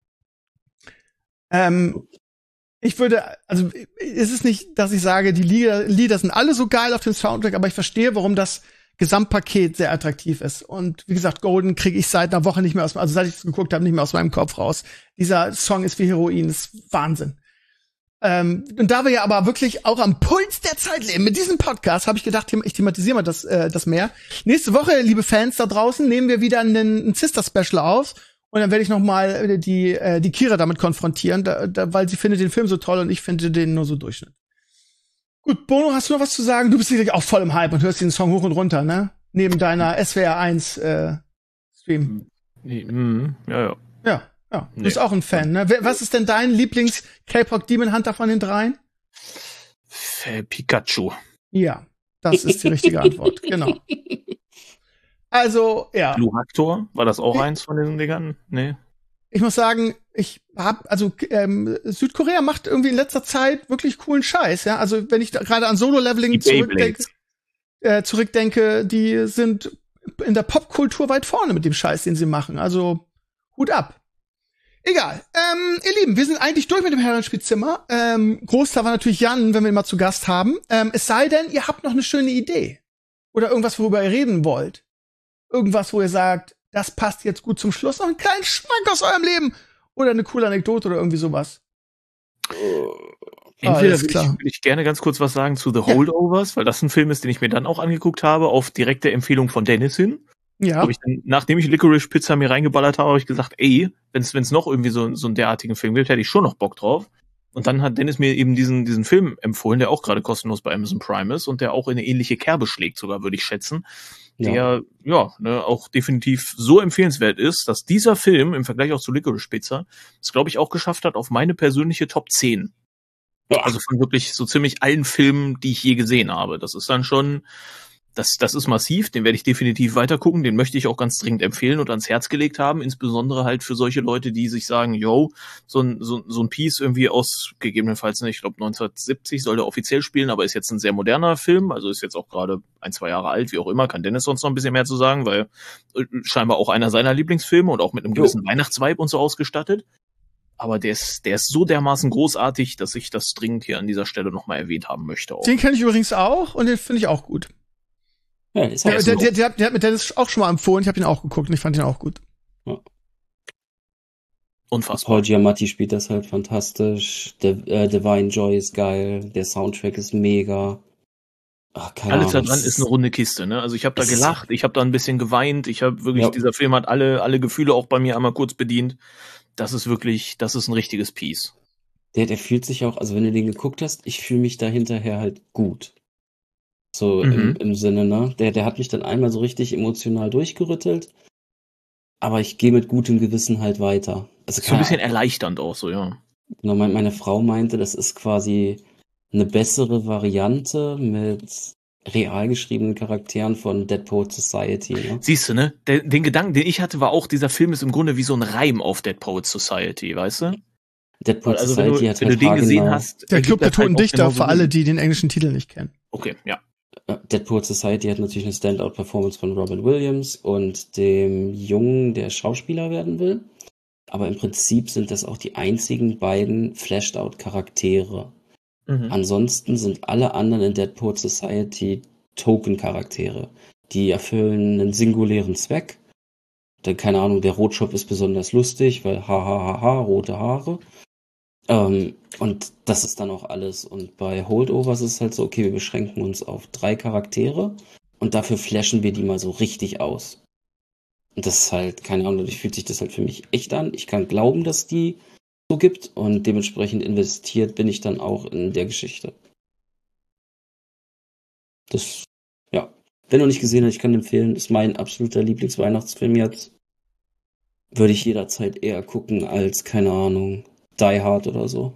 Ähm, ich würde, also es ist nicht, dass ich sage, die Lieder, Lieder sind alle so geil auf dem Soundtrack, aber ich verstehe, warum das Gesamtpaket sehr attraktiv ist. Und wie gesagt, Golden kriege ich seit einer Woche nicht mehr aus, also seit ich es geguckt habe, nicht mehr aus meinem Kopf raus. Dieser Song ist wie Heroin, ist Wahnsinn. Ähm, und da wir ja aber wirklich auch am Puls der Zeit leben, mit diesem Podcast, habe ich gedacht, ich thematisiere mal das, äh, das mehr. Nächste Woche, liebe Fans da draußen, nehmen wir wieder einen, ein Sister-Special auf. Und dann werde ich noch mal die, äh, die Kira damit konfrontieren, da, da, weil sie findet den Film so toll und ich finde den nur so Durchschnitt. Gut, Bono, hast du noch was zu sagen? Du bist sicherlich auch voll im Hype und hörst den Song hoch und runter, ne? Neben deiner S W R eins äh, Stream. Mhm, ja, ja. Ja. Ja, du bist nee. auch ein Fan, ne? Was ist denn dein Lieblings-K-Pop Demon Hunter von den dreien? Pikachu. Ja, das ist die richtige Antwort, genau. Also, ja. Blue Hector, war das auch ich, eins von den Dingern? Nee. Ich muss sagen, ich hab, also ähm, Südkorea macht irgendwie in letzter Zeit wirklich coolen Scheiß, ja. Also wenn ich gerade an Solo-Leveling zurückdenke, äh, zurückdenke, die sind in der Popkultur weit vorne mit dem Scheiß, den sie machen. Also Hut ab. Egal. Ähm, ihr Lieben, wir sind eigentlich durch mit dem Herrenspielzimmer. Ähm, Großteil war natürlich Jan, wenn wir ihn mal zu Gast haben. Ähm, es sei denn, ihr habt noch eine schöne Idee. Oder irgendwas, worüber ihr reden wollt. Irgendwas, wo ihr sagt, das passt jetzt gut zum Schluss. Noch einen kleinen Schwank aus eurem Leben. Oder eine coole Anekdote oder irgendwie sowas. Entweder will ich, will ich gerne ganz kurz was sagen zu The Holdovers, ja. weil das ein Film ist, den ich mir dann auch angeguckt habe, auf direkte Empfehlung von Dennis hin. Ja. Hab ich dann, nachdem ich Licorice Pizza mir reingeballert habe, habe ich gesagt, ey, wenn es noch irgendwie so, so einen derartigen Film gibt, hätte ich schon noch Bock drauf. Und dann hat Dennis mir eben diesen diesen Film empfohlen, der auch gerade kostenlos bei Amazon Prime ist und der auch in eine ähnliche Kerbe schlägt, sogar würde ich schätzen. der ja, ja ne, auch definitiv so empfehlenswert ist, dass dieser Film im Vergleich auch zu Licorice Pizza es, glaube ich, auch geschafft hat auf meine persönliche Top zehn. Ja. Also von wirklich so ziemlich allen Filmen, die ich je gesehen habe. Das ist dann schon, das, das ist massiv, den werde ich definitiv weiter gucken, den möchte ich auch ganz dringend empfehlen und ans Herz gelegt haben, insbesondere halt für solche Leute, die sich sagen, yo, so ein, so, so ein Piece irgendwie aus, gegebenenfalls, ne, ich glaube neunzehnhundertsiebzig soll der offiziell spielen, aber ist jetzt ein sehr moderner Film, also ist jetzt auch gerade ein, zwei Jahre alt, wie auch immer, kann Dennis sonst noch ein bisschen mehr zu sagen, weil äh, scheinbar auch einer seiner Lieblingsfilme und auch mit einem gewissen Weihnachtsvibe und so ausgestattet. Aber der ist, der ist so dermaßen großartig, dass ich das dringend hier an dieser Stelle nochmal erwähnt haben möchte. Auch. Den kenne ich übrigens auch und den finde ich auch gut. Ja, ist der, der, der, der, der hat mir Dennis auch schon mal empfohlen, ich habe ihn auch geguckt und ich fand ihn auch gut. Ja. Unfassbar. Paul Giamatti spielt das halt fantastisch, der äh, Divine Joy ist geil, der Soundtrack ist mega. Ach, keine Alles da dran ist eine runde Kiste, ne? Also ich habe da gelacht, ich habe da ein bisschen geweint, ich habe wirklich, ja. dieser Film hat alle, alle Gefühle auch bei mir einmal kurz bedient. Das ist wirklich, das ist ein richtiges Piece. Der, der fühlt sich auch, also wenn du den geguckt hast, ich fühle mich da hinterher halt gut. So mhm. im, im Sinne, ne? Der, der hat mich dann einmal so richtig emotional durchgerüttelt, aber ich gehe mit gutem Gewissen halt weiter. Also so ein bisschen erleichternd auch so, ja. Genau, meine, meine Frau meinte, das ist quasi eine bessere Variante mit real geschriebenen Charakteren von Dead Poets Society. Ne? Siehst du, ne? Den, den Gedanken, den ich hatte, war auch, dieser Film ist im Grunde wie so ein Reim auf Dead Poets Society, weißt du? Dead Poets also, Society wenn du, hat wenn halt du den gesehen hast. Der Club der Toten Dichter, für alle, die den englischen Titel nicht kennen. Okay, ja. Dead Poets Society hat natürlich eine Standout-Performance von Robin Williams und dem Jungen, der Schauspieler werden will. Aber im Prinzip sind das auch die einzigen beiden Flashed-Out-Charaktere. Mhm. Ansonsten sind alle anderen in Dead Poets Society Token-Charaktere. Die erfüllen einen singulären Zweck. Denn, keine Ahnung, der Rotschopf ist besonders lustig, weil ha ha ha ha, rote Haare. Ähm, und das ist dann auch alles. Und bei Holdovers ist es halt so, okay, wir beschränken uns auf drei Charaktere und dafür flashen wir die mal so richtig aus. Und das ist halt, keine Ahnung, dadurch fühlt sich das halt für mich echt an. Ich kann glauben, dass die so gibt und dementsprechend investiert bin ich dann auch in der Geschichte. Das, ja. Wenn du nicht gesehen hast, ich kann empfehlen, ist mein absoluter Lieblingsweihnachtsfilm jetzt. Würde ich jederzeit eher gucken als, keine Ahnung, Die Hard oder so.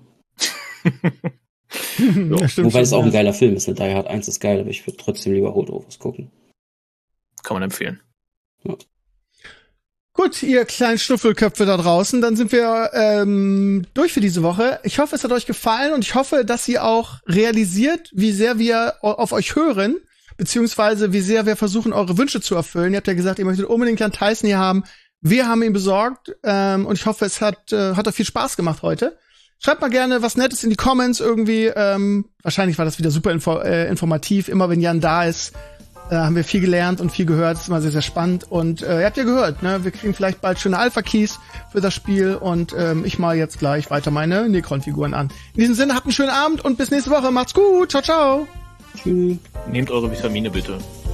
Ja, stimmt, wobei es auch ein geiler Film ist. Ne? Die Hard eins ist geil, aber ich würde trotzdem lieber Holdovers gucken. Kann man empfehlen. Ja. Gut, ihr kleinen Schnuffelköpfe da draußen, dann sind wir ähm, durch für diese Woche. Ich hoffe, es hat euch gefallen und ich hoffe, dass ihr auch realisiert, wie sehr wir auf euch hören, beziehungsweise wie sehr wir versuchen, eure Wünsche zu erfüllen. Ihr habt ja gesagt, ihr möchtet unbedingt Jan Tyson hier haben. Wir haben ihn besorgt ähm, und ich hoffe, es hat äh, hat euch viel Spaß gemacht heute. Schreibt mal gerne was Nettes in die Comments irgendwie. Ähm, wahrscheinlich war das wieder super info äh, informativ. Immer wenn Jan da ist, äh, haben wir viel gelernt und viel gehört. Das ist immer sehr, sehr spannend. Und äh, ihr habt ja gehört, ne? Wir kriegen vielleicht bald schöne Alpha-Keys für das Spiel. Und ähm, ich mal jetzt gleich weiter meine Necron-Figuren an. In diesem Sinne, habt einen schönen Abend und bis nächste Woche. Macht's gut. Ciao, ciao. Tschüss. Nehmt eure Vitamine bitte.